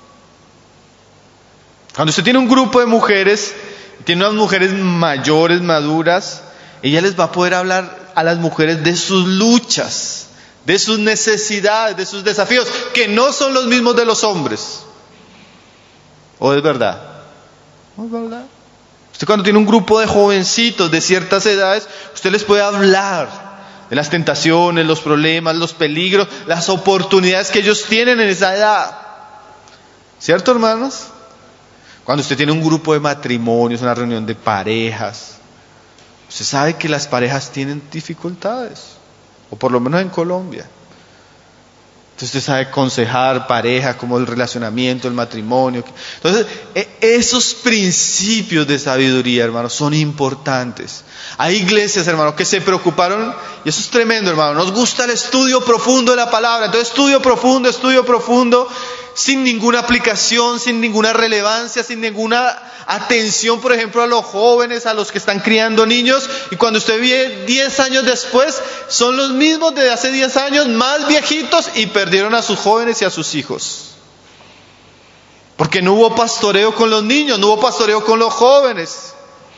Cuando usted tiene un grupo de mujeres, tiene unas mujeres mayores, maduras, ella les va a poder hablar a las mujeres de sus luchas, de sus necesidades, de sus desafíos, que no son los mismos de los hombres. ¿O es verdad? ¿No es verdad? Usted cuando tiene un grupo de jovencitos de ciertas edades, usted les puede hablar de las tentaciones, los problemas, los peligros, las oportunidades que ellos tienen en esa edad. ¿Cierto, hermanos? Cuando usted tiene un grupo de matrimonios, una reunión de parejas, usted sabe que las parejas tienen dificultades, o por lo menos en Colombia. Entonces usted sabe aconsejar pareja, como el relacionamiento, el matrimonio. Entonces, esos principios de sabiduría, hermanos, son importantes. Hay iglesias, hermanos, que se preocuparon, y eso es tremendo, hermano. Nos gusta el estudio profundo de la palabra. Entonces, estudio profundo, estudio profundo, sin ninguna aplicación, sin ninguna relevancia, sin ninguna atención, por ejemplo, a los jóvenes, a los que están criando niños, y cuando usted ve diez años después, son los mismos de hace diez años, más viejitos, y perdieron a sus jóvenes y a sus hijos. Porque no hubo pastoreo con los niños, no hubo pastoreo con los jóvenes.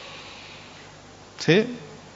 ¿Sí?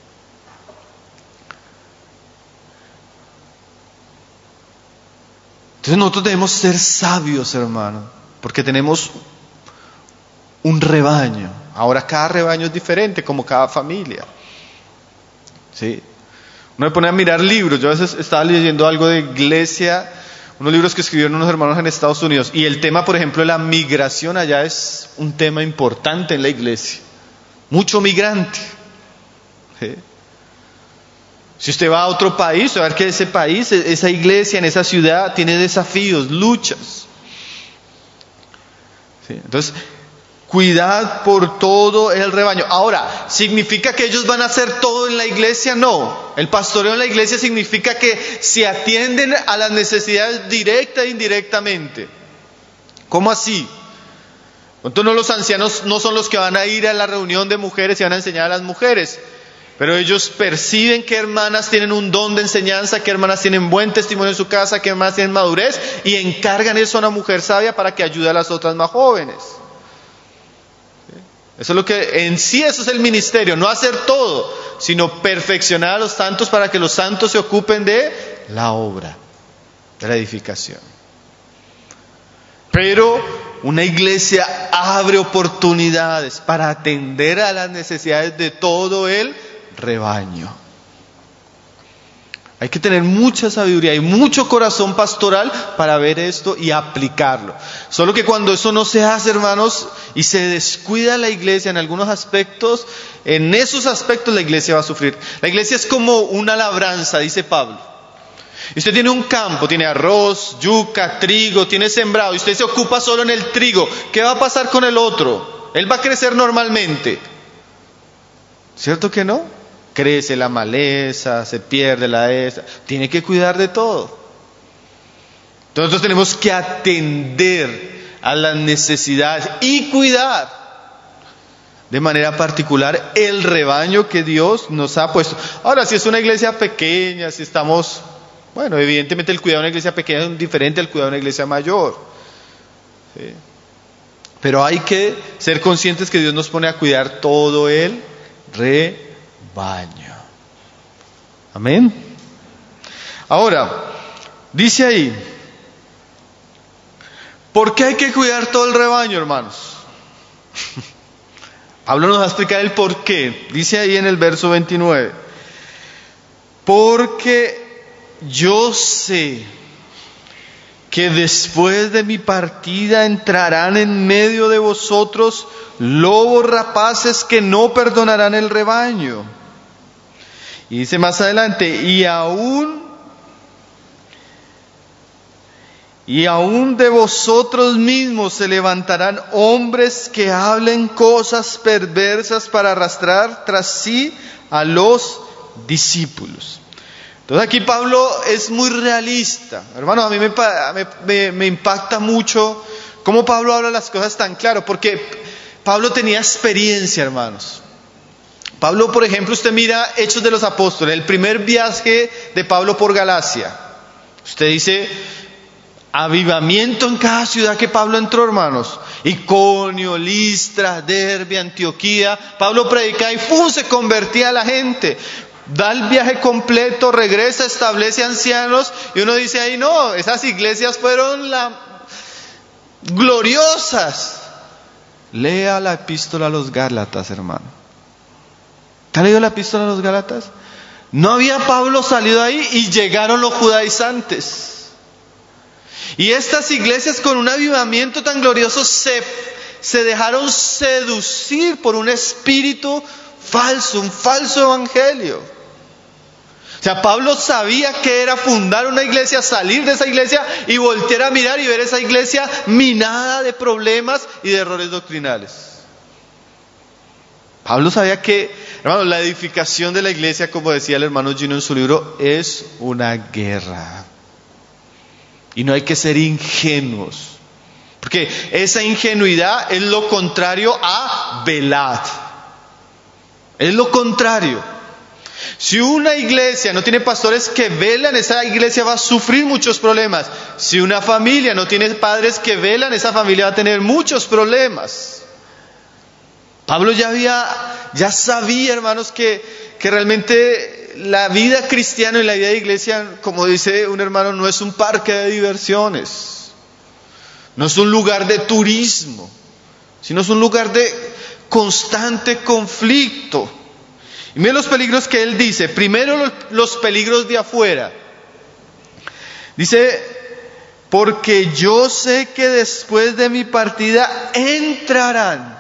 Entonces nosotros debemos ser sabios, hermano, porque tenemos un rebaño. Ahora cada rebaño es diferente, como cada familia. ¿Sí? Uno me pone a mirar libros. Yo a veces estaba leyendo algo de iglesia, unos libros que escribieron unos hermanos en Estados Unidos, y el tema, por ejemplo, de la migración allá es un tema importante en la iglesia. Mucho migrante. ¿Sí? Si usted va a otro país, va a ver que ese país, esa iglesia, en esa ciudad, tiene desafíos, luchas. ¿Sí? Entonces, cuidad por todo el rebaño. Ahora, ¿significa que ellos van a hacer todo en la iglesia? No. El pastoreo en la iglesia significa que se atienden a las necesidades directa e indirectamente. ¿Cómo así? Entonces, no, los ancianos no son los que van a ir a la reunión de mujeres y van a enseñar a las mujeres. Pero ellos perciben qué hermanas tienen un don de enseñanza, qué hermanas tienen buen testimonio en su casa, qué hermanas tienen madurez, y encargan eso a una mujer sabia para que ayude a las otras más jóvenes. Eso es lo que, en sí eso es el ministerio, no hacer todo, sino perfeccionar a los santos para que los santos se ocupen de la obra, de la edificación. Pero una iglesia abre oportunidades para atender a las necesidades de todo el rebaño. Hay que tener mucha sabiduría y mucho corazón pastoral para ver esto y aplicarlo. Solo que cuando eso no se hace, hermanos, y se descuida la iglesia en algunos aspectos, en esos aspectos la iglesia va a sufrir. La iglesia es como una labranza, dice Pablo. Y usted tiene un campo, tiene arroz, yuca, trigo, tiene sembrado, y usted se ocupa solo en el trigo. ¿Qué va a pasar con el otro? Él va a crecer normalmente. ¿Cierto que no? Crece la maleza, se pierde la esta. Tiene que cuidar de todo. Entonces nosotros tenemos que atender a las necesidades y cuidar de manera particular el rebaño que Dios nos ha puesto. Ahora, si es una iglesia pequeña, si estamos... Bueno, evidentemente el cuidado de una iglesia pequeña es diferente al cuidado de una iglesia mayor. ¿Sí? Pero hay que ser conscientes que Dios nos pone a cuidar todo el rebaño. Baño. Amén. Ahora, dice ahí, ¿por qué hay que cuidar todo el rebaño, hermanos? Pablo nos va a explicar el por qué. Dice ahí en el verso veintinueve, porque yo sé que después de mi partida entrarán en medio de vosotros lobos rapaces que no perdonarán el rebaño. Y dice más adelante, y aún, y aún de vosotros mismos se levantarán hombres que hablen cosas perversas para arrastrar tras sí a los discípulos. Entonces aquí Pablo es muy realista. Hermano, a mí me, me, me impacta mucho cómo Pablo habla las cosas tan claro, porque Pablo tenía experiencia, hermanos. Pablo, por ejemplo, usted mira Hechos de los Apóstoles, el primer viaje de Pablo por Galacia. Usted dice, avivamiento en cada ciudad que Pablo entró, hermanos. Iconio, Listra, Derbe, Antioquía. Pablo predicaba y ¡fum! Se convertía a la gente. Da el viaje completo, regresa, establece ancianos. Y uno dice ahí, no, esas iglesias fueron la... gloriosas. Lea la epístola a los Gálatas, hermano. ¿Te ha leído la epístola a los Gálatas? No había Pablo salido ahí y llegaron los judaizantes. Y estas iglesias con un avivamiento tan glorioso se, se dejaron seducir por un espíritu falso, un falso evangelio. O sea, Pablo sabía que era fundar una iglesia, salir de esa iglesia y voltear a mirar y ver esa iglesia minada de problemas y de errores doctrinales. Pablo sabía que, hermano, la edificación de la iglesia, como decía el hermano Gino en su libro, es una guerra. Y no hay que ser ingenuos. Porque esa ingenuidad es lo contrario a velad. Es lo contrario. Si una iglesia no tiene pastores que velan, esa iglesia va a sufrir muchos problemas. Si una familia no tiene padres que velan, esa familia va a tener muchos problemas. Pablo ya había, ya sabía, hermanos, que, que realmente la vida cristiana y la vida de iglesia, como dice un hermano, no es un parque de diversiones, no es un lugar de turismo, sino es un lugar de constante conflicto. Y miren los peligros que él dice. Primero los, los peligros de afuera. Dice, porque yo sé que después de mi partida entrarán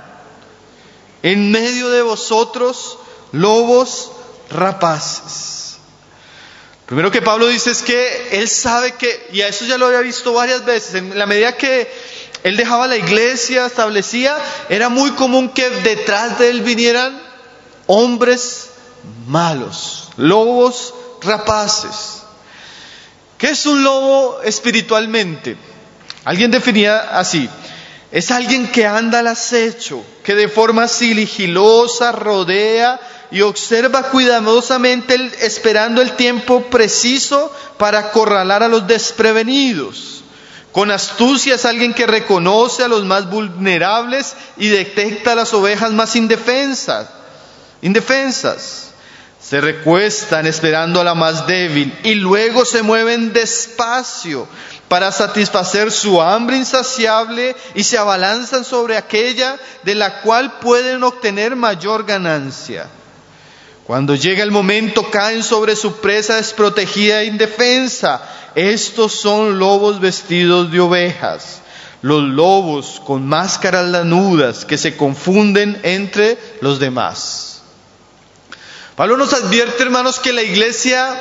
en medio de vosotros lobos rapaces. Primero que Pablo dice es que él sabe que, y a eso ya lo había visto varias veces, en la medida que él dejaba la iglesia, establecía, era muy común que detrás de él vinieran hombres malos, lobos rapaces. ¿Qué es un lobo espiritualmente? Alguien definía así: es alguien que anda al acecho, que de forma sigilosa rodea y observa cuidadosamente el, esperando el tiempo preciso para acorralar a los desprevenidos. Con astucia es alguien que reconoce a los más vulnerables y detecta a las ovejas más indefensas. indefensas. Se recuestan esperando a la más débil y luego se mueven despacio para satisfacer su hambre insaciable y se abalanzan sobre aquella de la cual pueden obtener mayor ganancia. Cuando llega el momento, caen sobre su presa desprotegida e indefensa. Estos son lobos vestidos de ovejas. Los lobos con máscaras lanudas que se confunden entre los demás. Pablo nos advierte, hermanos, que la iglesia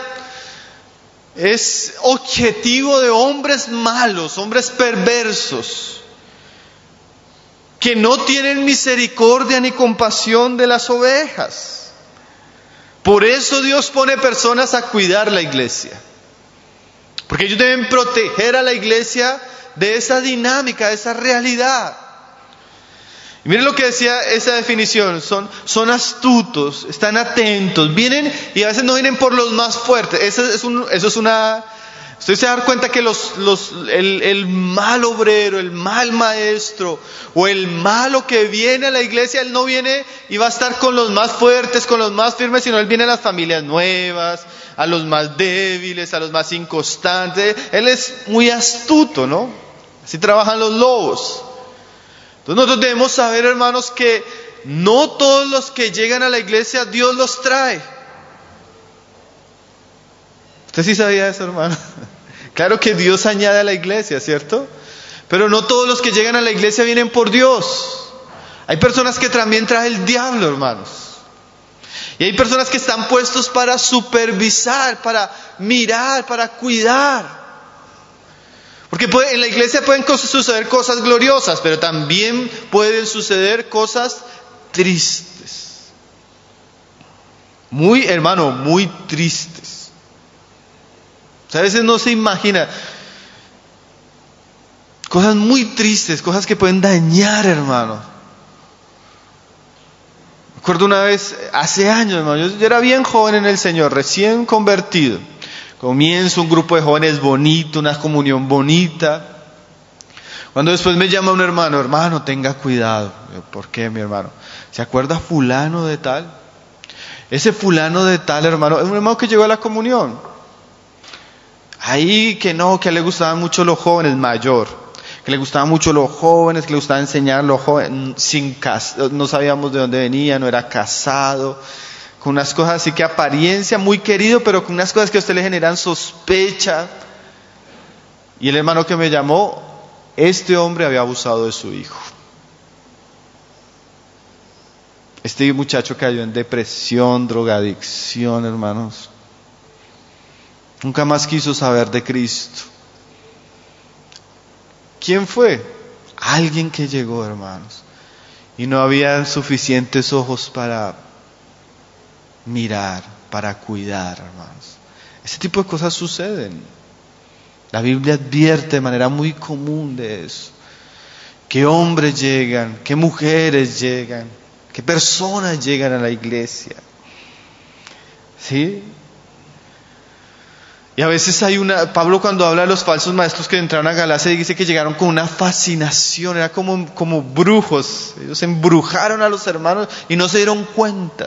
es objetivo de hombres malos, hombres perversos, que no tienen misericordia ni compasión de las ovejas. Por eso Dios pone personas a cuidar la iglesia, porque ellos deben proteger a la iglesia de esa dinámica, de esa realidad. Y miren lo que decía esa definición: son, son astutos, están atentos, vienen y a veces no vienen por los más fuertes. Eso es, un, eso es una... Usted se da cuenta que los, los, el, el mal obrero, el mal maestro o el malo que viene a la iglesia, él no viene y va a estar con los más fuertes, con los más firmes, sino él viene a las familias nuevas, a los más débiles, a los más inconstantes. Él es muy astuto, ¿no? Así trabajan los lobos. Entonces nosotros debemos saber, hermanos, que no todos los que llegan a la iglesia Dios los trae. ¿Usted sí sabía eso, hermano? Claro que Dios añade a la iglesia, ¿cierto? Pero no todos los que llegan a la iglesia vienen por Dios. Hay personas que también trae el diablo, hermanos. Y hay personas que están puestos para supervisar, para mirar, para cuidar. Porque puede, en la iglesia pueden suceder cosas gloriosas, pero también pueden suceder cosas tristes. Muy, hermano, muy tristes. O sea, a veces no se imagina. Cosas muy tristes, cosas que pueden dañar, hermano. Me acuerdo una vez, hace años, hermano, yo, yo era bien joven en el Señor, recién convertido. Comienzo un grupo de jóvenes bonito, una comunión bonita. Cuando después me llama un hermano, hermano, tenga cuidado. Yo, ¿por qué, mi hermano? ¿Se acuerda fulano de tal? Ese fulano de tal, hermano, es un hermano que llegó a la comunión. Ahí que no, que le gustaban mucho los jóvenes, mayor, que le gustaban mucho los jóvenes, que le gustaba enseñar los jóvenes, sin cas- no sabíamos de dónde venía, no era casado, con unas cosas así que apariencia muy querido, pero con unas cosas que a usted le generan sospecha. Y el hermano que me llamó, este hombre había abusado de su hijo. Este muchacho cayó en depresión, drogadicción, hermanos. Nunca más quiso saber de Cristo. ¿Quién fue? Alguien que llegó, hermanos, y no había suficientes ojos para mirar, para cuidar, hermanos. Ese tipo de cosas suceden. La Biblia advierte de manera muy común de eso. ¿Qué hombres llegan? ¿Qué mujeres llegan? ¿Qué personas llegan a la iglesia? ¿Sí? Y a veces hay una, Pablo cuando habla de los falsos maestros que entraron a Galacia, dice que llegaron con una fascinación, era como, como brujos, ellos embrujaron a los hermanos y no se dieron cuenta.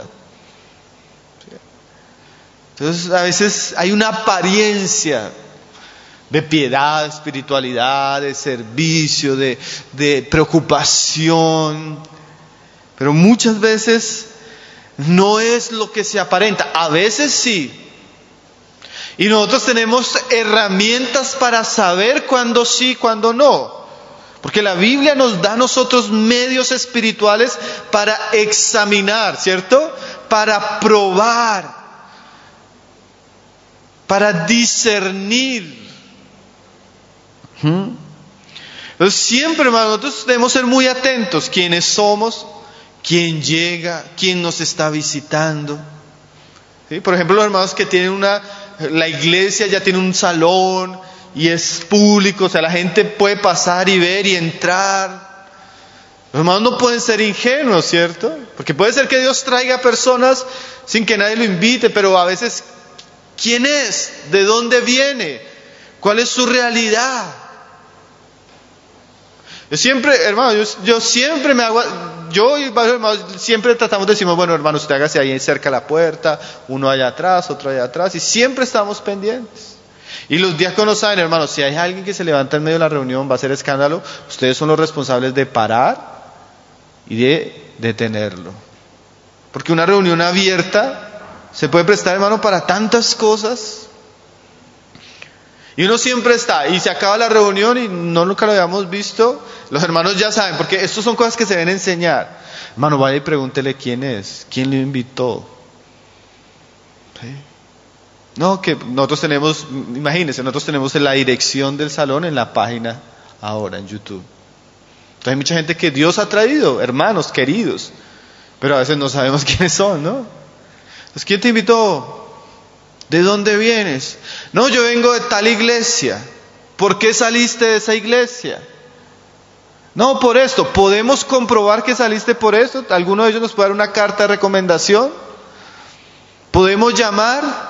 Entonces a veces hay una apariencia de piedad, espiritualidad, de servicio, de, de preocupación, pero muchas veces no es lo que se aparenta, a veces sí. Y nosotros tenemos herramientas para saber cuándo sí, cuándo no. Porque la Biblia nos da a nosotros medios espirituales para examinar, ¿cierto? Para probar, para discernir. ¿Mm? Entonces siempre, hermano, nosotros debemos ser muy atentos. ¿Quiénes somos? ¿Quién llega? ¿Quién nos está visitando? ¿Sí? Por ejemplo, los hermanos que tienen una... La iglesia ya tiene un salón y es público, o sea, la gente puede pasar y ver y entrar. Los hermanos no pueden ser ingenuos, ¿cierto? Porque puede ser que Dios traiga personas sin que nadie lo invite, pero a veces, ¿quién es? ¿De dónde viene? ¿Cuál es su realidad? Yo siempre, hermano, yo, yo siempre me hago, yo y varios hermanos siempre tratamos de decir, bueno, hermano, usted hágase ahí cerca de la puerta, uno allá atrás, otro allá atrás, y siempre estamos pendientes. Y los diáconos saben, hermanos, si hay alguien que se levanta en medio de la reunión, va a hacer escándalo, ustedes son los responsables de parar y de detenerlo. Porque una reunión abierta Se puede prestar, hermano, para tantas cosas. Y uno siempre está, y se acaba la reunión y no nunca lo habíamos visto. Los hermanos ya saben, porque estas son cosas que se deben enseñar. Hermano, vaya y pregúntele quién es, quién lo invitó. ¿Sí? No, que nosotros tenemos, imagínense, nosotros tenemos la dirección del salón en la página ahora en YouTube. Entonces hay mucha gente que Dios ha traído, hermanos queridos, pero a veces no sabemos quiénes son, ¿no? Entonces, ¿quién te invitó? ¿De dónde vienes? No, yo vengo de tal iglesia. ¿Por qué saliste de esa iglesia? No, por esto. ¿Podemos comprobar que saliste por esto? ¿Alguno de ellos nos puede dar una carta de recomendación? ¿Podemos llamar?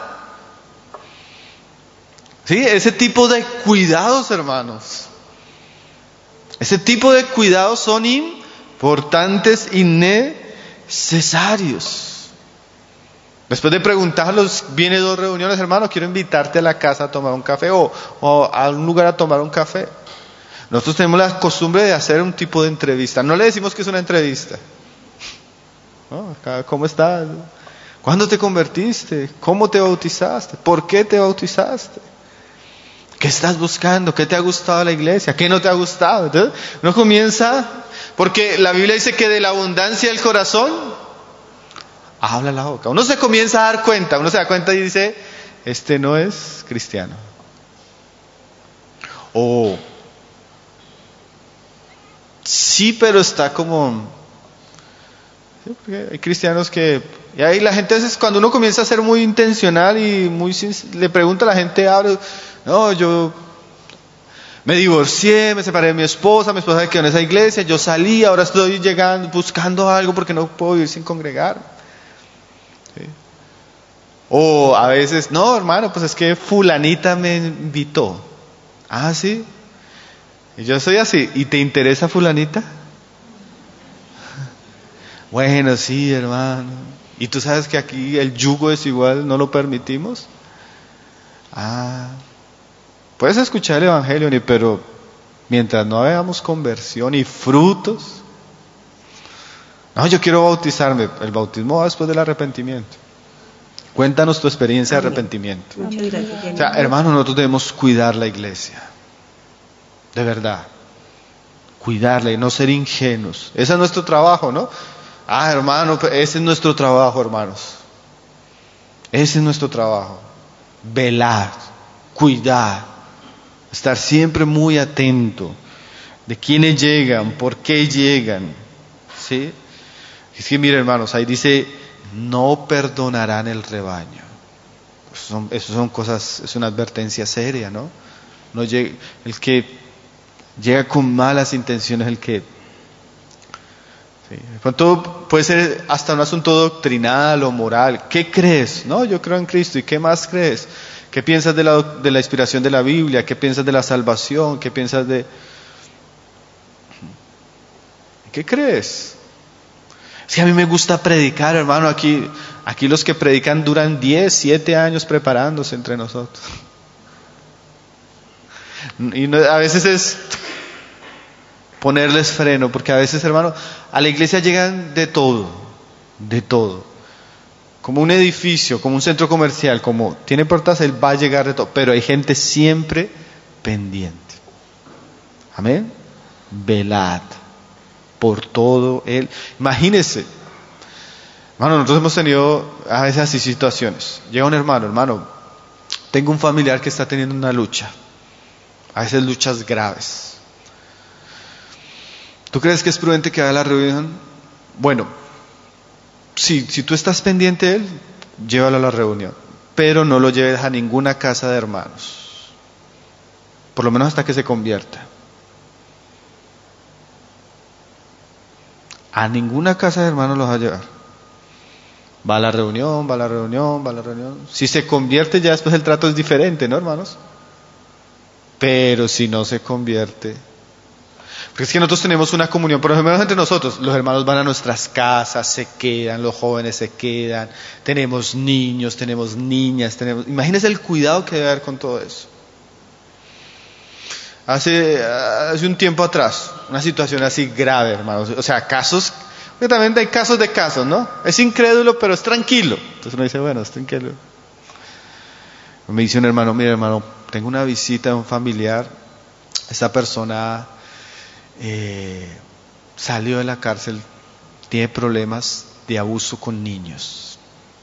Sí, ese tipo de cuidados, hermanos. Ese tipo de cuidados son importantes y necesarios. Después de preguntarlos, viene dos reuniones, hermano, quiero invitarte a la casa a tomar un café o, o a un lugar a tomar un café. Nosotros tenemos la costumbre de hacer un tipo de entrevista. No le decimos que es una entrevista. ¿No? ¿Cómo estás? ¿Cuándo te convertiste? ¿Cómo te bautizaste? ¿Por qué te bautizaste? ¿Qué estás buscando? ¿Qué te ha gustado de la iglesia? ¿Qué no te ha gustado? Entonces, uno comienza, porque la Biblia dice que de la abundancia del corazón habla la boca. Uno se comienza a dar cuenta, uno se da cuenta y dice, este no es cristiano. O sí, pero está como... ¿Sí? Porque hay cristianos que... Y ahí la gente, a veces, cuando uno comienza a ser muy intencional y muy le pregunta a la gente, abre, no, yo me divorcié, me separé de mi esposa, mi esposa se quedó en esa iglesia, yo salí, ahora estoy llegando, buscando algo porque no puedo vivir sin congregar. ¿Sí? O a veces, no, hermano, pues es que fulanita me invitó. Ah, sí. Y yo soy así. ¿Y te interesa fulanita? Bueno, sí, hermano. ¿Y tú sabes que aquí el yugo es igual, no lo permitimos? Ah, puedes escuchar el evangelio, pero mientras no veamos conversión y frutos. No, yo quiero bautizarme. El bautismo va después del arrepentimiento. Cuéntanos tu experiencia de arrepentimiento. O sea, hermano, nosotros debemos cuidar la iglesia. De verdad. Cuidarla y no ser ingenuos. Ese es nuestro trabajo, ¿no? Ah, hermano, ese es nuestro trabajo, hermanos. Ese es nuestro trabajo. Velar, cuidar, estar siempre muy atento de quiénes llegan, por qué llegan. ¿Sí? Es que mire, hermanos, ahí dice, no perdonarán el rebaño. Eso son, eso son cosas, es una advertencia seria, ¿no? No llega, el que llega con malas intenciones, el que sí, de pronto puede ser hasta un asunto doctrinal o moral. ¿Qué crees? No, yo creo en Cristo. ¿Y qué más crees? ¿Qué piensas de la, de la inspiración de la Biblia? ¿Qué piensas de la salvación? ¿Qué piensas de... ¿Qué crees? Si a mí me gusta predicar, hermano, aquí, aquí los que predican duran diez, siete años preparándose entre nosotros. Y no, a veces es ponerles freno, porque a veces, hermano, a la iglesia llegan de todo, de todo. Como un edificio, como un centro comercial, como tiene puertas, él va a llegar de todo, pero hay gente siempre pendiente. Amén. Velad por todo él. Imagínese, hermano, nosotros hemos tenido a veces así situaciones. Llega un hermano, hermano, tengo un familiar que está teniendo una lucha, a veces luchas graves. ¿Tú crees que es prudente que haga la reunión? Bueno, si, si tú estás pendiente de él, llévalo a la reunión, pero no lo lleves a ninguna casa de hermanos, por lo menos hasta que se convierta. A ninguna casa de hermanos los va a llevar. Va a la reunión, va a la reunión, va a la reunión. Si se convierte, ya después el trato es diferente, ¿no, hermanos? Pero si no se convierte... Porque es que nosotros tenemos una comunión, por lo menos entre nosotros, los hermanos van a nuestras casas, se quedan, los jóvenes se quedan, tenemos niños, tenemos niñas, tenemos... Imagínense el cuidado que debe haber con todo eso. Hace, hace un tiempo atrás, una situación así grave, hermanos, o sea, casos, Porque también hay casos de casos, ¿no? Es incrédulo, pero es tranquilo. Entonces uno dice, bueno, es tranquilo. Me dice un hermano, mira hermano, tengo una visita de un familiar. Esta persona eh, salió de la cárcel, tiene problemas de abuso con niños.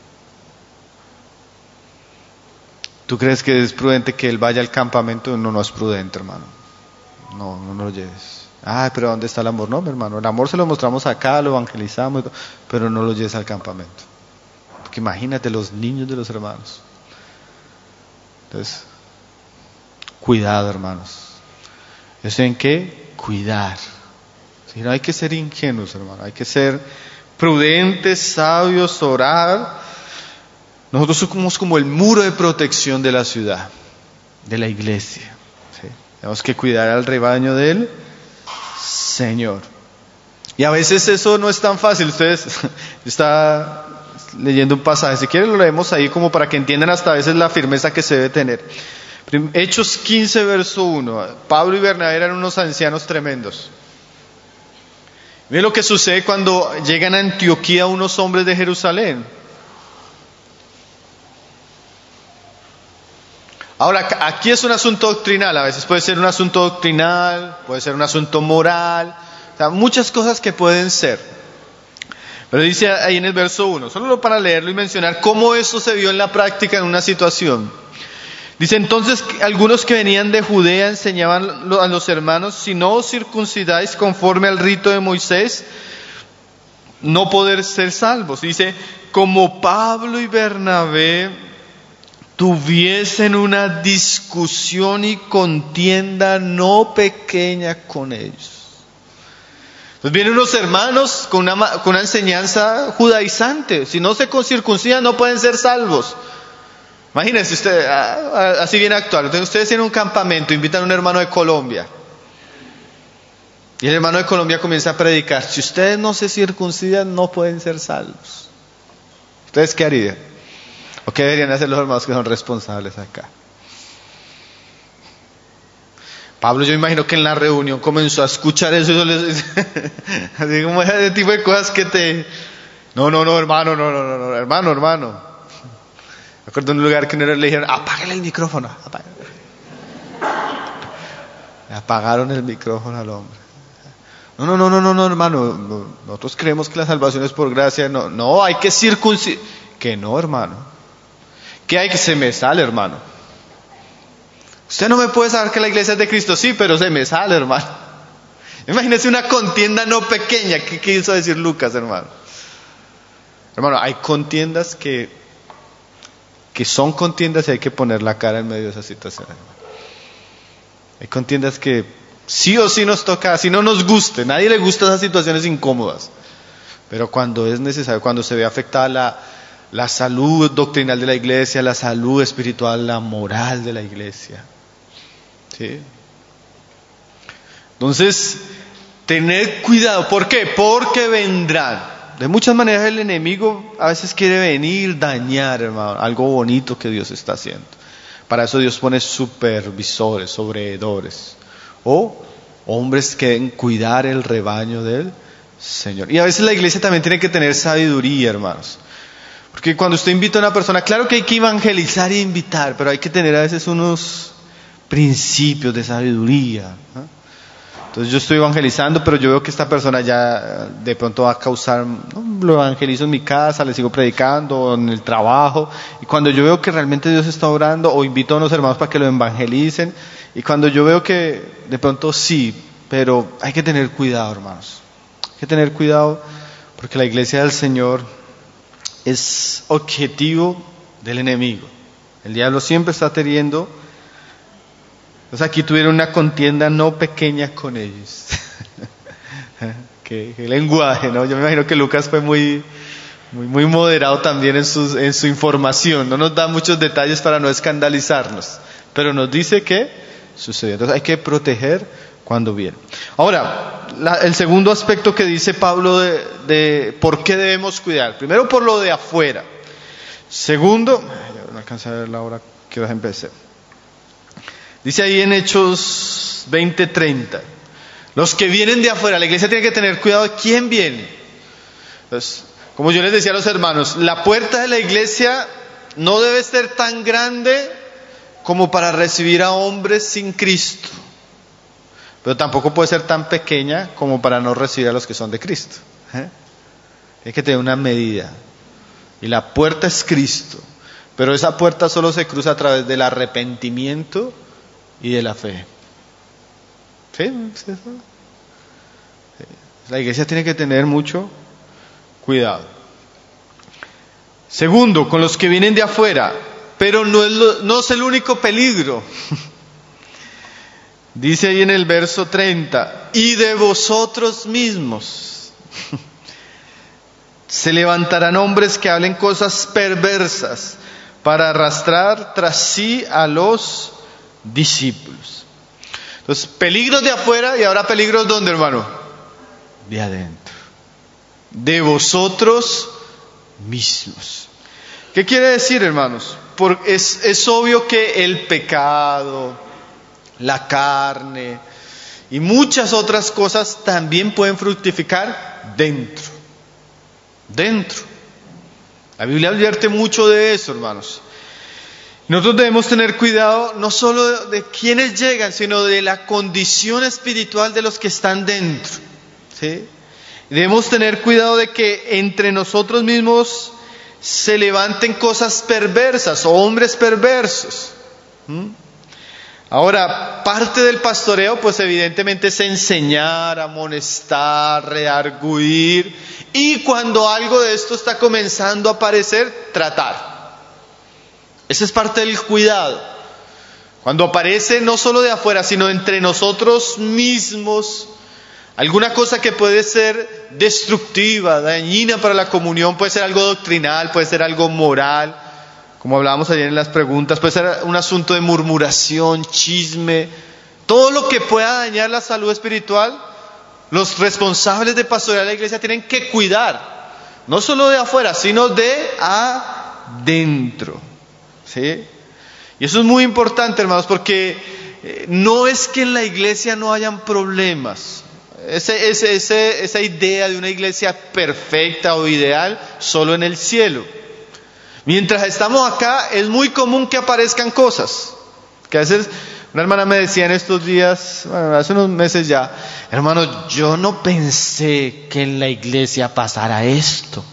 ¿Tú crees que es prudente que él vaya al campamento? No, no es prudente, hermano. No, no, no lo lleves. Ay, pero ¿dónde está el amor? No, mi hermano, el amor se lo mostramos acá, lo evangelizamos, pero no lo lleves al campamento. Porque imagínate los niños de los hermanos. Entonces, cuidado, hermanos. ¿Eso en qué? Cuidar. ¿Sí? No hay que ser ingenuos, hermano. Hay que ser prudentes, sabios, orar. Nosotros somos como el muro de protección de la ciudad, de la iglesia. ¿Sí? Tenemos que cuidar al rebaño del Señor. Y a veces eso no es tan fácil. Ustedes, yo estaba leyendo un pasaje, si quieren lo leemos ahí como para que entiendan hasta a veces la firmeza que se debe tener. Hechos quince, verso uno. Pablo y Bernabé eran unos ancianos tremendos. Miren lo que sucede cuando llegan a Antioquía unos hombres de Jerusalén. Ahora, aquí es un asunto doctrinal, a veces puede ser un asunto doctrinal, puede ser un asunto moral, o sea, muchas cosas que pueden ser. Pero dice ahí en el verso uno, solo para leerlo y mencionar cómo eso se vio en la práctica en una situación. Dice, entonces algunos que venían de Judea enseñaban a los hermanos, si no os circuncidáis conforme al rito de Moisés, no poder ser salvos. Dice, como Pablo y Bernabé tuviesen una discusión y contienda no pequeña con ellos. Entonces vienen unos hermanos con una, con una enseñanza judaizante. Si no se circuncidan no pueden ser salvos. Imagínense ustedes, así viene actual. Entonces ustedes tienen un campamento, invitan a un hermano de Colombia. Y el hermano de Colombia comienza a predicar. Si ustedes no se circuncidan no pueden ser salvos. ¿Ustedes qué harían? ¿O qué deberían hacer los hermanos que son responsables acá? Pablo, yo imagino que en la reunión comenzó a escuchar eso, eso les, así como ese tipo de cosas que te... No, no, no, hermano, no, no, no, no hermano, hermano. Me acuerdo de un lugar que no le dijeron, apágale el micrófono. Apágale. Le apagaron el micrófono al hombre. No, no, no, no, no, no, hermano. No, nosotros creemos que la salvación es por gracia. No, no, hay que circuncidar. Que no, hermano. ¿Qué hay que se me sale, hermano? Usted no me puede saber que la iglesia es de Cristo, sí, pero se me sale, hermano. Imagínese una contienda no pequeña. ¿Qué quiso decir Lucas, hermano? Hermano, hay contiendas que, que son contiendas y hay que poner la cara en medio de esa situación, hermano. Hay contiendas que sí o sí nos toca, si no nos guste, nadie le gusta esas situaciones incómodas. Pero cuando es necesario, cuando se ve afectada la La salud doctrinal de la iglesia, la salud espiritual, la moral de la iglesia. ¿Sí? Entonces, tener cuidado. ¿Por qué? Porque vendrán. De muchas maneras el enemigo a veces quiere venir, dañar, hermano, algo bonito que Dios está haciendo. Para eso Dios pone supervisores, sobreedores. O hombres que deben cuidar el rebaño del Señor. Y a veces la iglesia también tiene que tener sabiduría, hermanos. Porque cuando usted invita a una persona, claro que hay que evangelizar e invitar, pero hay que tener a veces unos principios de sabiduría, ¿no? Entonces yo estoy evangelizando, pero yo veo que esta persona ya de pronto va a causar, ¿no? Lo evangelizo en mi casa, le sigo predicando, o en el trabajo, y cuando yo veo que realmente Dios está orando, o invito a unos hermanos para que lo evangelicen, y cuando yo veo que de pronto sí, pero hay que tener cuidado, hermanos, hay que tener cuidado, porque la iglesia del Señor es objetivo del enemigo. El diablo siempre está teniendo. Entonces aquí tuvieron una contienda no pequeña con ellos. ¿Qué, qué lenguaje, ¿no? Yo me imagino que Lucas fue muy, muy, muy moderado también en su, en su información. No nos da muchos detalles para no escandalizarnos, pero nos dice que sucedió. Entonces hay que proteger cuando viene. Ahora, la, el segundo aspecto que dice Pablo de, de por qué debemos cuidar. Primero, por lo de afuera. Segundo, no alcancé a ver la hora que vas a empezar. Dice ahí en Hechos veinte treinta. Los que vienen de afuera, la iglesia tiene que tener cuidado de quién viene. Entonces, como yo les decía a los hermanos, la puerta de la iglesia no debe ser tan grande como para recibir a hombres sin Cristo, pero tampoco puede ser tan pequeña como para no recibir a los que son de Cristo. ¿Eh? Hay que tener una medida, y la puerta es Cristo, pero esa puerta solo se cruza a través del arrepentimiento y de la fe. ¿Sí? La iglesia tiene que tener mucho cuidado. Segundo, con los que vienen de afuera, pero no es, lo, no es el único peligro. Dice ahí en el verso treinta, y de vosotros mismos se levantarán hombres que hablen cosas perversas para arrastrar tras sí a los discípulos. Entonces, peligros de afuera y ahora peligros ¿dónde, hermano? De adentro. De vosotros mismos. ¿Qué quiere decir, hermanos? Porque es, es obvio que el pecado, la carne y muchas otras cosas también pueden fructificar dentro. Dentro. La Biblia advierte mucho de eso, hermanos. Nosotros debemos tener cuidado no solo de quienes llegan, sino de la condición espiritual de los que están dentro. ¿Sí? Debemos tener cuidado de que entre nosotros mismos se levanten cosas perversas o hombres perversos. ¿Mm? Ahora, parte del pastoreo, pues evidentemente es enseñar, amonestar, redarguir, y cuando algo de esto está comenzando a aparecer, tratar. Esa es parte del cuidado. Cuando aparece no solo de afuera, sino entre nosotros mismos, alguna cosa que puede ser destructiva, dañina para la comunión, puede ser algo doctrinal, puede ser algo moral, como hablábamos ayer en las preguntas, puede ser un asunto de murmuración, chisme, todo lo que pueda dañar la salud espiritual, los responsables de pastorear la iglesia tienen que cuidar, no solo de afuera, sino de adentro. ¿Sí? Y eso es muy importante, hermanos, porque no es que en la iglesia no hayan problemas. Ese, ese, ese, esa idea de una iglesia perfecta o ideal solo en el cielo. Mientras estamos acá es muy común que aparezcan cosas que a veces una hermana me decía en estos días, bueno, hace unos meses ya, hermano, yo no pensé que en la iglesia pasara esto.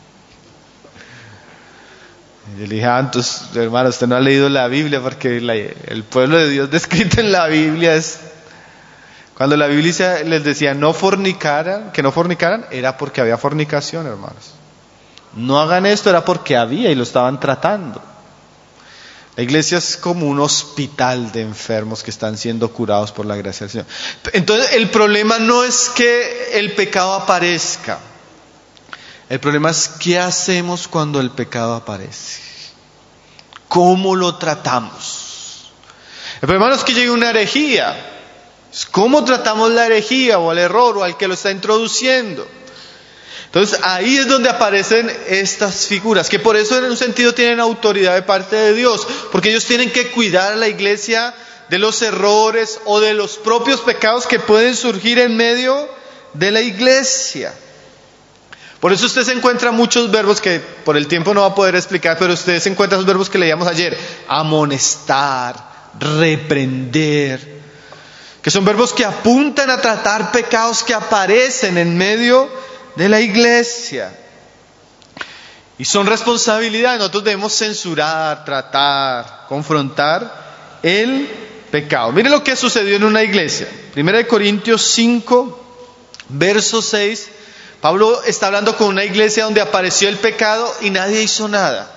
Y yo le dije, ah, entonces, hermano, usted no ha leído la Biblia, porque la, el pueblo de Dios descrito en la Biblia es... Cuando la Biblia les decía no fornicaran, que no fornicaran, era porque había fornicación, hermanos. No hagan esto, era porque había y lo estaban tratando. La iglesia es como un hospital de enfermos que están siendo curados por la gracia del Señor. Entonces, el problema no es que el pecado aparezca. El problema es qué hacemos cuando el pecado aparece. ¿Cómo lo tratamos? El problema no es que llegue una herejía. ¿Cómo tratamos la herejía o el error o al que lo está introduciendo? Entonces ahí es donde aparecen estas figuras, que por eso en un sentido tienen autoridad de parte de Dios, porque ellos tienen que cuidar a la iglesia de los errores o de los propios pecados que pueden surgir en medio de la iglesia. Por eso usted se encuentra muchos verbos que por el tiempo no va a poder explicar, pero usted se encuentra esos verbos que leíamos ayer: amonestar, reprender, que son verbos que apuntan a tratar pecados que aparecen en medio de la iglesia. Y son responsabilidades. Nosotros debemos censurar, tratar, confrontar el pecado. Mire lo que sucedió en una iglesia. Primera de Corintios cinco, verso seis. Pablo está hablando con una iglesia donde apareció el pecado y nadie hizo nada.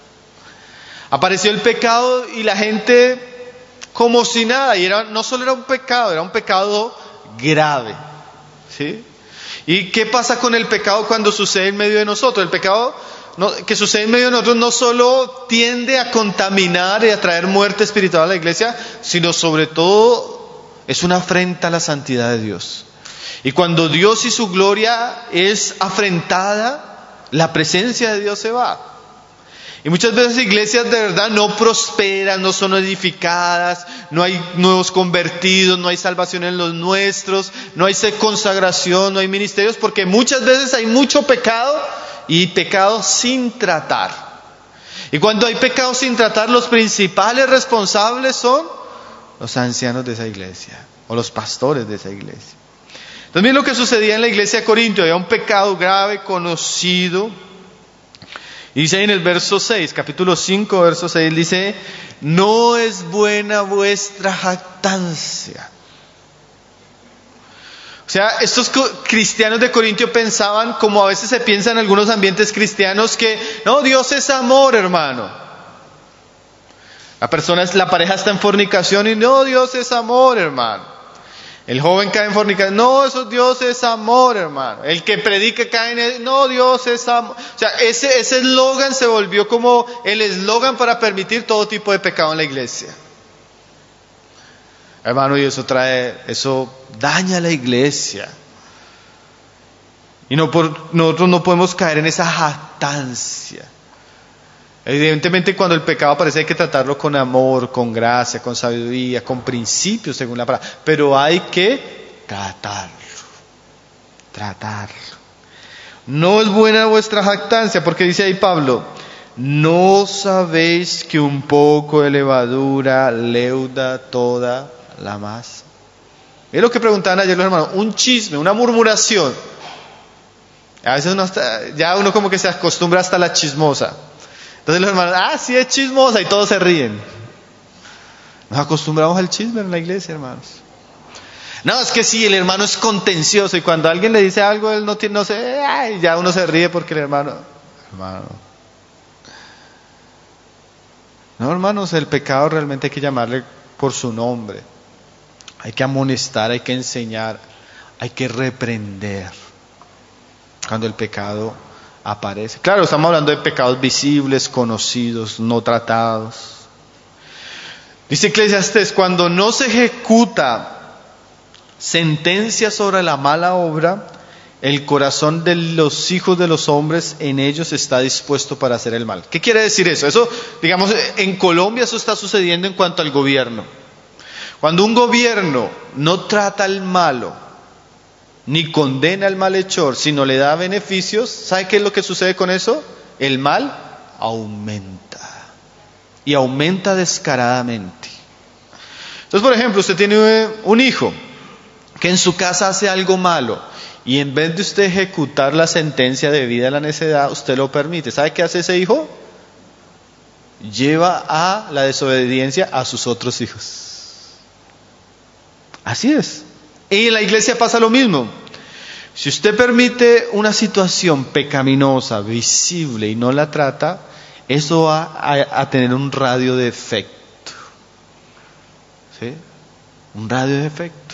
Apareció el pecado y la gente como si nada, y era, no solo era un pecado, era un pecado grave. ¿Sí? ¿Y qué pasa con el pecado cuando sucede en medio de nosotros? El pecado no, que sucede en medio de nosotros no solo tiende a contaminar y a traer muerte espiritual a la iglesia, sino sobre todo es una afrenta a la santidad de Dios. Y cuando Dios y su gloria es afrentada, la presencia de Dios se va. Y muchas veces iglesias de verdad no prosperan, no son edificadas, no hay nuevos convertidos, no hay salvación en los nuestros, no hay consagración, no hay ministerios, porque muchas veces hay mucho pecado y pecado sin tratar. Y cuando hay pecado sin tratar, los principales responsables son los ancianos de esa iglesia o los pastores de esa iglesia. Entonces miren lo que sucedía en la iglesia de Corinto. Había un pecado grave, conocido. Y dice ahí en el verso seis, capítulo cinco, verso seis, dice: no es buena vuestra jactancia. O sea, estos cristianos de Corintio pensaban, como a veces se piensa en algunos ambientes cristianos, que no, Dios es amor, hermano. La persona, la pareja está en fornicación y no, Dios es amor, hermano. El joven cae en fornicación, no, eso Dios es amor, hermano. El que predica cae en el, no, Dios es amor. O sea, ese ese eslogan se volvió como el eslogan para permitir todo tipo de pecado en la iglesia. Hermano, y eso trae, eso daña a la iglesia. Y no por, nosotros no podemos caer en esa jactancia. Evidentemente cuando el pecado aparece hay que tratarlo con amor, con gracia, con sabiduría, con principios según la palabra. Pero hay que tratarlo, tratarlo. No es buena vuestra jactancia, porque dice ahí Pablo: ¿no sabéis que un poco de levadura leuda toda la masa? Es lo que preguntaban ayer los hermanos, un chisme, una murmuración. A veces uno hasta, ya uno como que se acostumbra hasta la chismosa. Entonces los hermanos, ah, sí es chismosa, y todos se ríen. Nos acostumbramos al chisme en la iglesia, hermanos. No, es que sí, el hermano es contencioso, y cuando alguien le dice algo, él no tiene, no sé, ay, ya uno se ríe porque el hermano, hermano. No, hermanos, el pecado realmente hay que llamarle por su nombre. Hay que amonestar, hay que enseñar, hay que reprender cuando el pecado aparece. Claro, estamos hablando de pecados visibles, conocidos, no tratados. Dice Eclesiastés: cuando no se ejecuta sentencia sobre la mala obra, el corazón de los hijos de los hombres en ellos está dispuesto para hacer el mal. ¿Qué quiere decir eso? Eso, digamos, en Colombia eso está sucediendo en cuanto al gobierno. Cuando un gobierno no trata al malo, ni condena al malhechor, sino le da beneficios, ¿sabe qué es lo que sucede con eso? El mal aumenta. Y aumenta descaradamente. Entonces, por ejemplo, usted tiene un hijo que en su casa hace algo malo, y en vez de usted ejecutar la sentencia de vida a la necedad, usted lo permite. ¿Sabe qué hace ese hijo? Lleva a la desobediencia a sus otros hijos. Así es. Y en la iglesia pasa lo mismo. Si usted permite una situación pecaminosa, visible, y no la trata, eso va a, a tener un radio de efecto. ¿Sí? Un radio de efecto.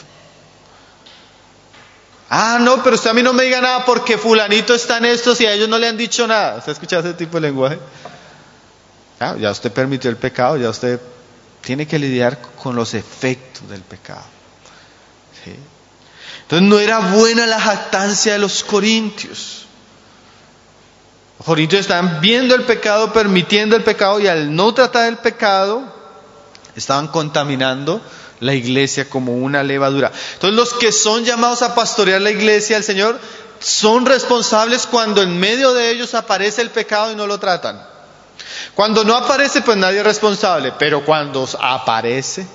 Ah, no, pero usted a mí no me diga nada porque fulanito está en esto y a ellos no le han dicho nada. ¿Usted ha escuchado ese tipo de lenguaje? Ah, ya usted permitió el pecado, ya usted tiene que lidiar con los efectos del pecado. ¿Sí? Entonces no era buena la jactancia de los corintios. Los corintios estaban viendo el pecado, permitiendo el pecado, y al no tratar el pecado, estaban contaminando la iglesia como una levadura. Entonces los que son llamados a pastorear la iglesia del Señor son responsables cuando en medio de ellos aparece el pecado y no lo tratan. Cuando no aparece, pues nadie es responsable, pero cuando aparece,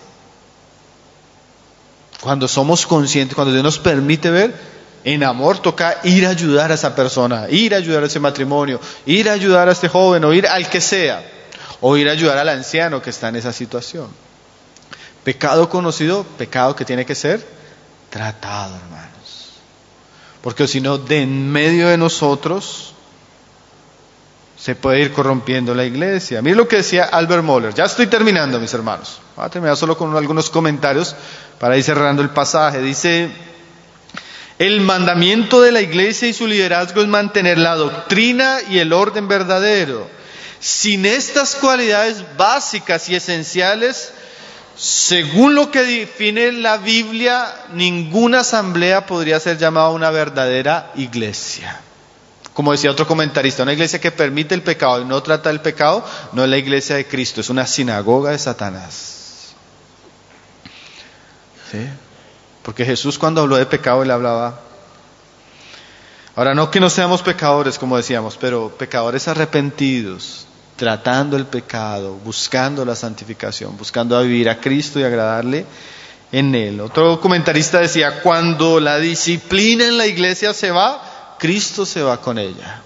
cuando somos conscientes, cuando Dios nos permite ver, en amor toca ir a ayudar a esa persona, ir a ayudar a ese matrimonio, ir a ayudar a este joven, o ir al que sea, o ir a ayudar al anciano que está en esa situación. Pecado conocido, pecado que tiene que ser tratado, hermanos. Porque si no, de en medio de nosotros se puede ir corrompiendo la iglesia. Miren lo que decía Albert Mohler. Ya estoy terminando, mis hermanos. Voy a terminar solo con algunos comentarios para ir cerrando el pasaje. Dice: el mandamiento de la iglesia y su liderazgo es mantener la doctrina y el orden verdadero. Sin estas cualidades básicas y esenciales, según lo que define la Biblia, ninguna asamblea podría ser llamada una verdadera iglesia. Como decía otro comentarista, una iglesia que permite el pecado y no trata el pecado, no es la iglesia de Cristo, es una sinagoga de Satanás. ¿Sí? Porque Jesús cuando habló de pecado, Él hablaba... Ahora, no que no seamos pecadores, como decíamos, pero pecadores arrepentidos, tratando el pecado, buscando la santificación, buscando a vivir a Cristo y agradarle en Él. Otro comentarista decía, cuando la disciplina en la iglesia se va, Cristo se va con ella.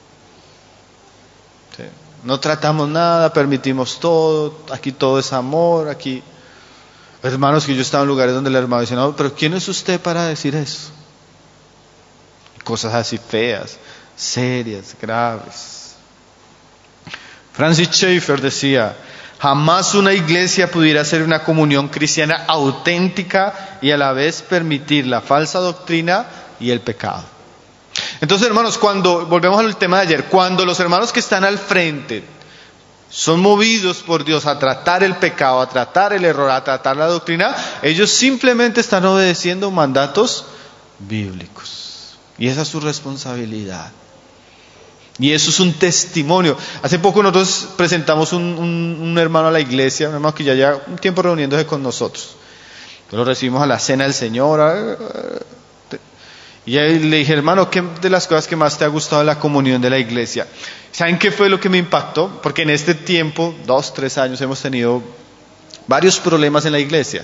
¿Sí? No tratamos nada, permitimos todo, aquí todo es amor, aquí... Hermanos, que yo estaba en lugares donde el hermano dice, no, pero ¿quién es usted para decir eso? Cosas así feas, serias, graves. Francis Schaeffer decía, jamás una iglesia pudiera ser una comunión cristiana auténtica y a la vez permitir la falsa doctrina y el pecado. Entonces, hermanos, cuando, volvemos al tema de ayer, cuando los hermanos que están al frente son movidos por Dios a tratar el pecado, a tratar el error, a tratar la doctrina, ellos simplemente están obedeciendo mandatos bíblicos. Y esa es su responsabilidad. Y eso es un testimonio. Hace poco nosotros presentamos un, un, un hermano a la iglesia, un hermano que ya lleva un tiempo reuniéndose con nosotros. Lo recibimos a la cena del Señor. Y ahí le dije, hermano, ¿qué de las cosas que más te ha gustado de la comunión de la iglesia? ¿Saben qué fue lo que me impactó? Porque en este tiempo, dos, tres años, hemos tenido varios problemas en la iglesia.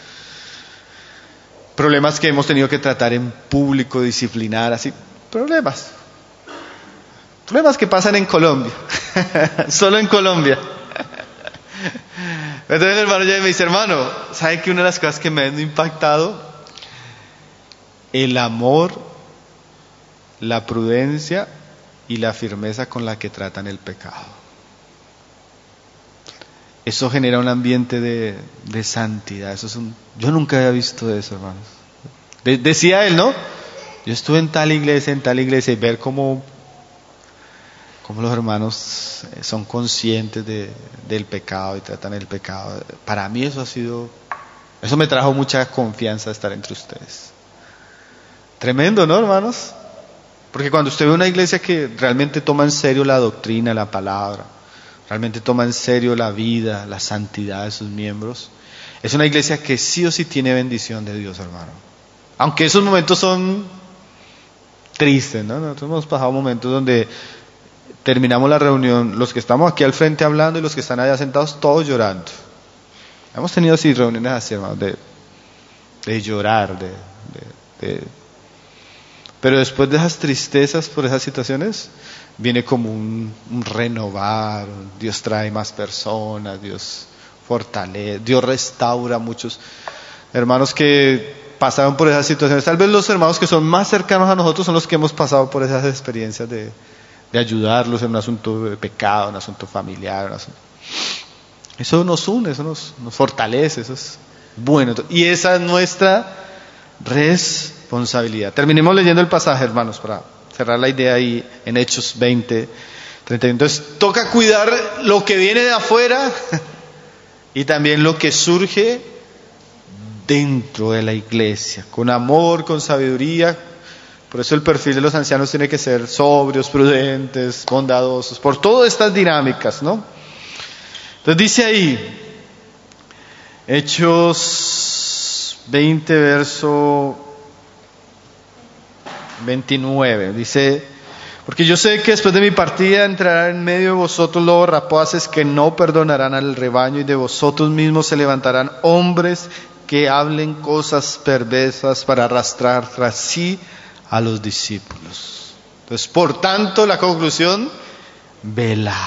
Problemas que hemos tenido que tratar en público, disciplinar, así. Problemas. Problemas que pasan en Colombia. Solo en Colombia. Entonces el hermano ya me dice, hermano, ¿sabe que una de las cosas que me han impactado? El amor, la prudencia y la firmeza con la que tratan el pecado. Eso genera un ambiente de, de santidad. Eso es un, yo nunca había visto eso, hermanos. De, decía él, ¿no? Yo estuve en tal iglesia, en tal iglesia, y ver cómo, cómo los hermanos son conscientes de, del pecado y tratan el pecado. Para mí eso ha sido, eso me trajo mucha confianza de estar entre ustedes. Tremendo, ¿no, hermanos? Porque cuando usted ve una iglesia que realmente toma en serio la doctrina, la palabra, realmente toma en serio la vida, la santidad de sus miembros, es una iglesia que sí o sí tiene bendición de Dios, hermano. Aunque esos momentos son tristes, ¿no? Nosotros hemos pasado momentos donde terminamos la reunión, los que estamos aquí al frente hablando y los que están allá sentados, todos llorando. Hemos tenido así reuniones así, hermano, de, de llorar, de... de, de Pero después de esas tristezas por esas situaciones, viene como un, un renovar, Dios trae más personas, Dios fortalece, Dios restaura a muchos hermanos que pasaron por esas situaciones. Tal vez los hermanos que son más cercanos a nosotros son los que hemos pasado por esas experiencias de, de ayudarlos en un asunto de pecado, en un asunto familiar. Un asunto. Eso nos une, eso nos, nos fortalece, eso es bueno. Y esa es nuestra responsabilidad. Terminemos leyendo el pasaje, hermanos, para cerrar la idea ahí en Hechos veinte, treinta y uno. Entonces, toca cuidar lo que viene de afuera y también lo que surge dentro de la iglesia, con amor, con sabiduría. Por eso el perfil de los ancianos tiene que ser sobrios, prudentes, bondadosos, por todas estas dinámicas, ¿no? Entonces dice ahí, Hechos veinte, verso veintinueve, dice: porque yo sé que después de mi partida entrarán en medio de vosotros lobos rapaces que no perdonarán al rebaño, y de vosotros mismos se levantarán hombres que hablen cosas perversas para arrastrar tras sí a los discípulos. Entonces, por tanto, la conclusión: velad.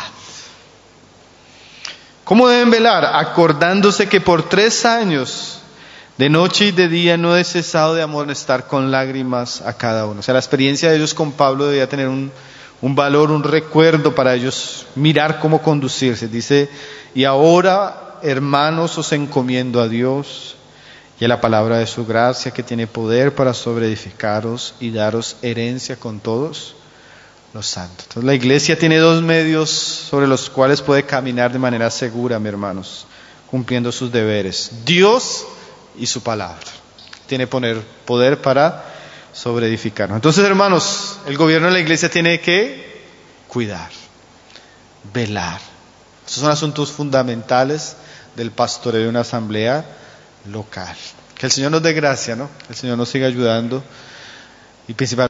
¿Cómo deben velar? Acordándose que por tres años, de noche y de día, no he cesado de amonestar con lágrimas a cada uno. O sea, la experiencia de ellos con Pablo debía tener un, un valor, un recuerdo para ellos, mirar cómo conducirse. Dice: y ahora, hermanos, os encomiendo a Dios y a la palabra de su gracia, que tiene poder para sobreedificaros y daros herencia con todos los santos. Entonces, la iglesia tiene dos medios sobre los cuales puede caminar de manera segura, mis hermanos, cumpliendo sus deberes: Dios y su palabra. Tiene poner poder para sobre edificarnos. Entonces, hermanos, el gobierno de la iglesia tiene que cuidar, velar. Estos son asuntos fundamentales del pastoreo de una asamblea local. Que el Señor nos dé gracia, ¿no? Que el Señor nos siga ayudando y principalmente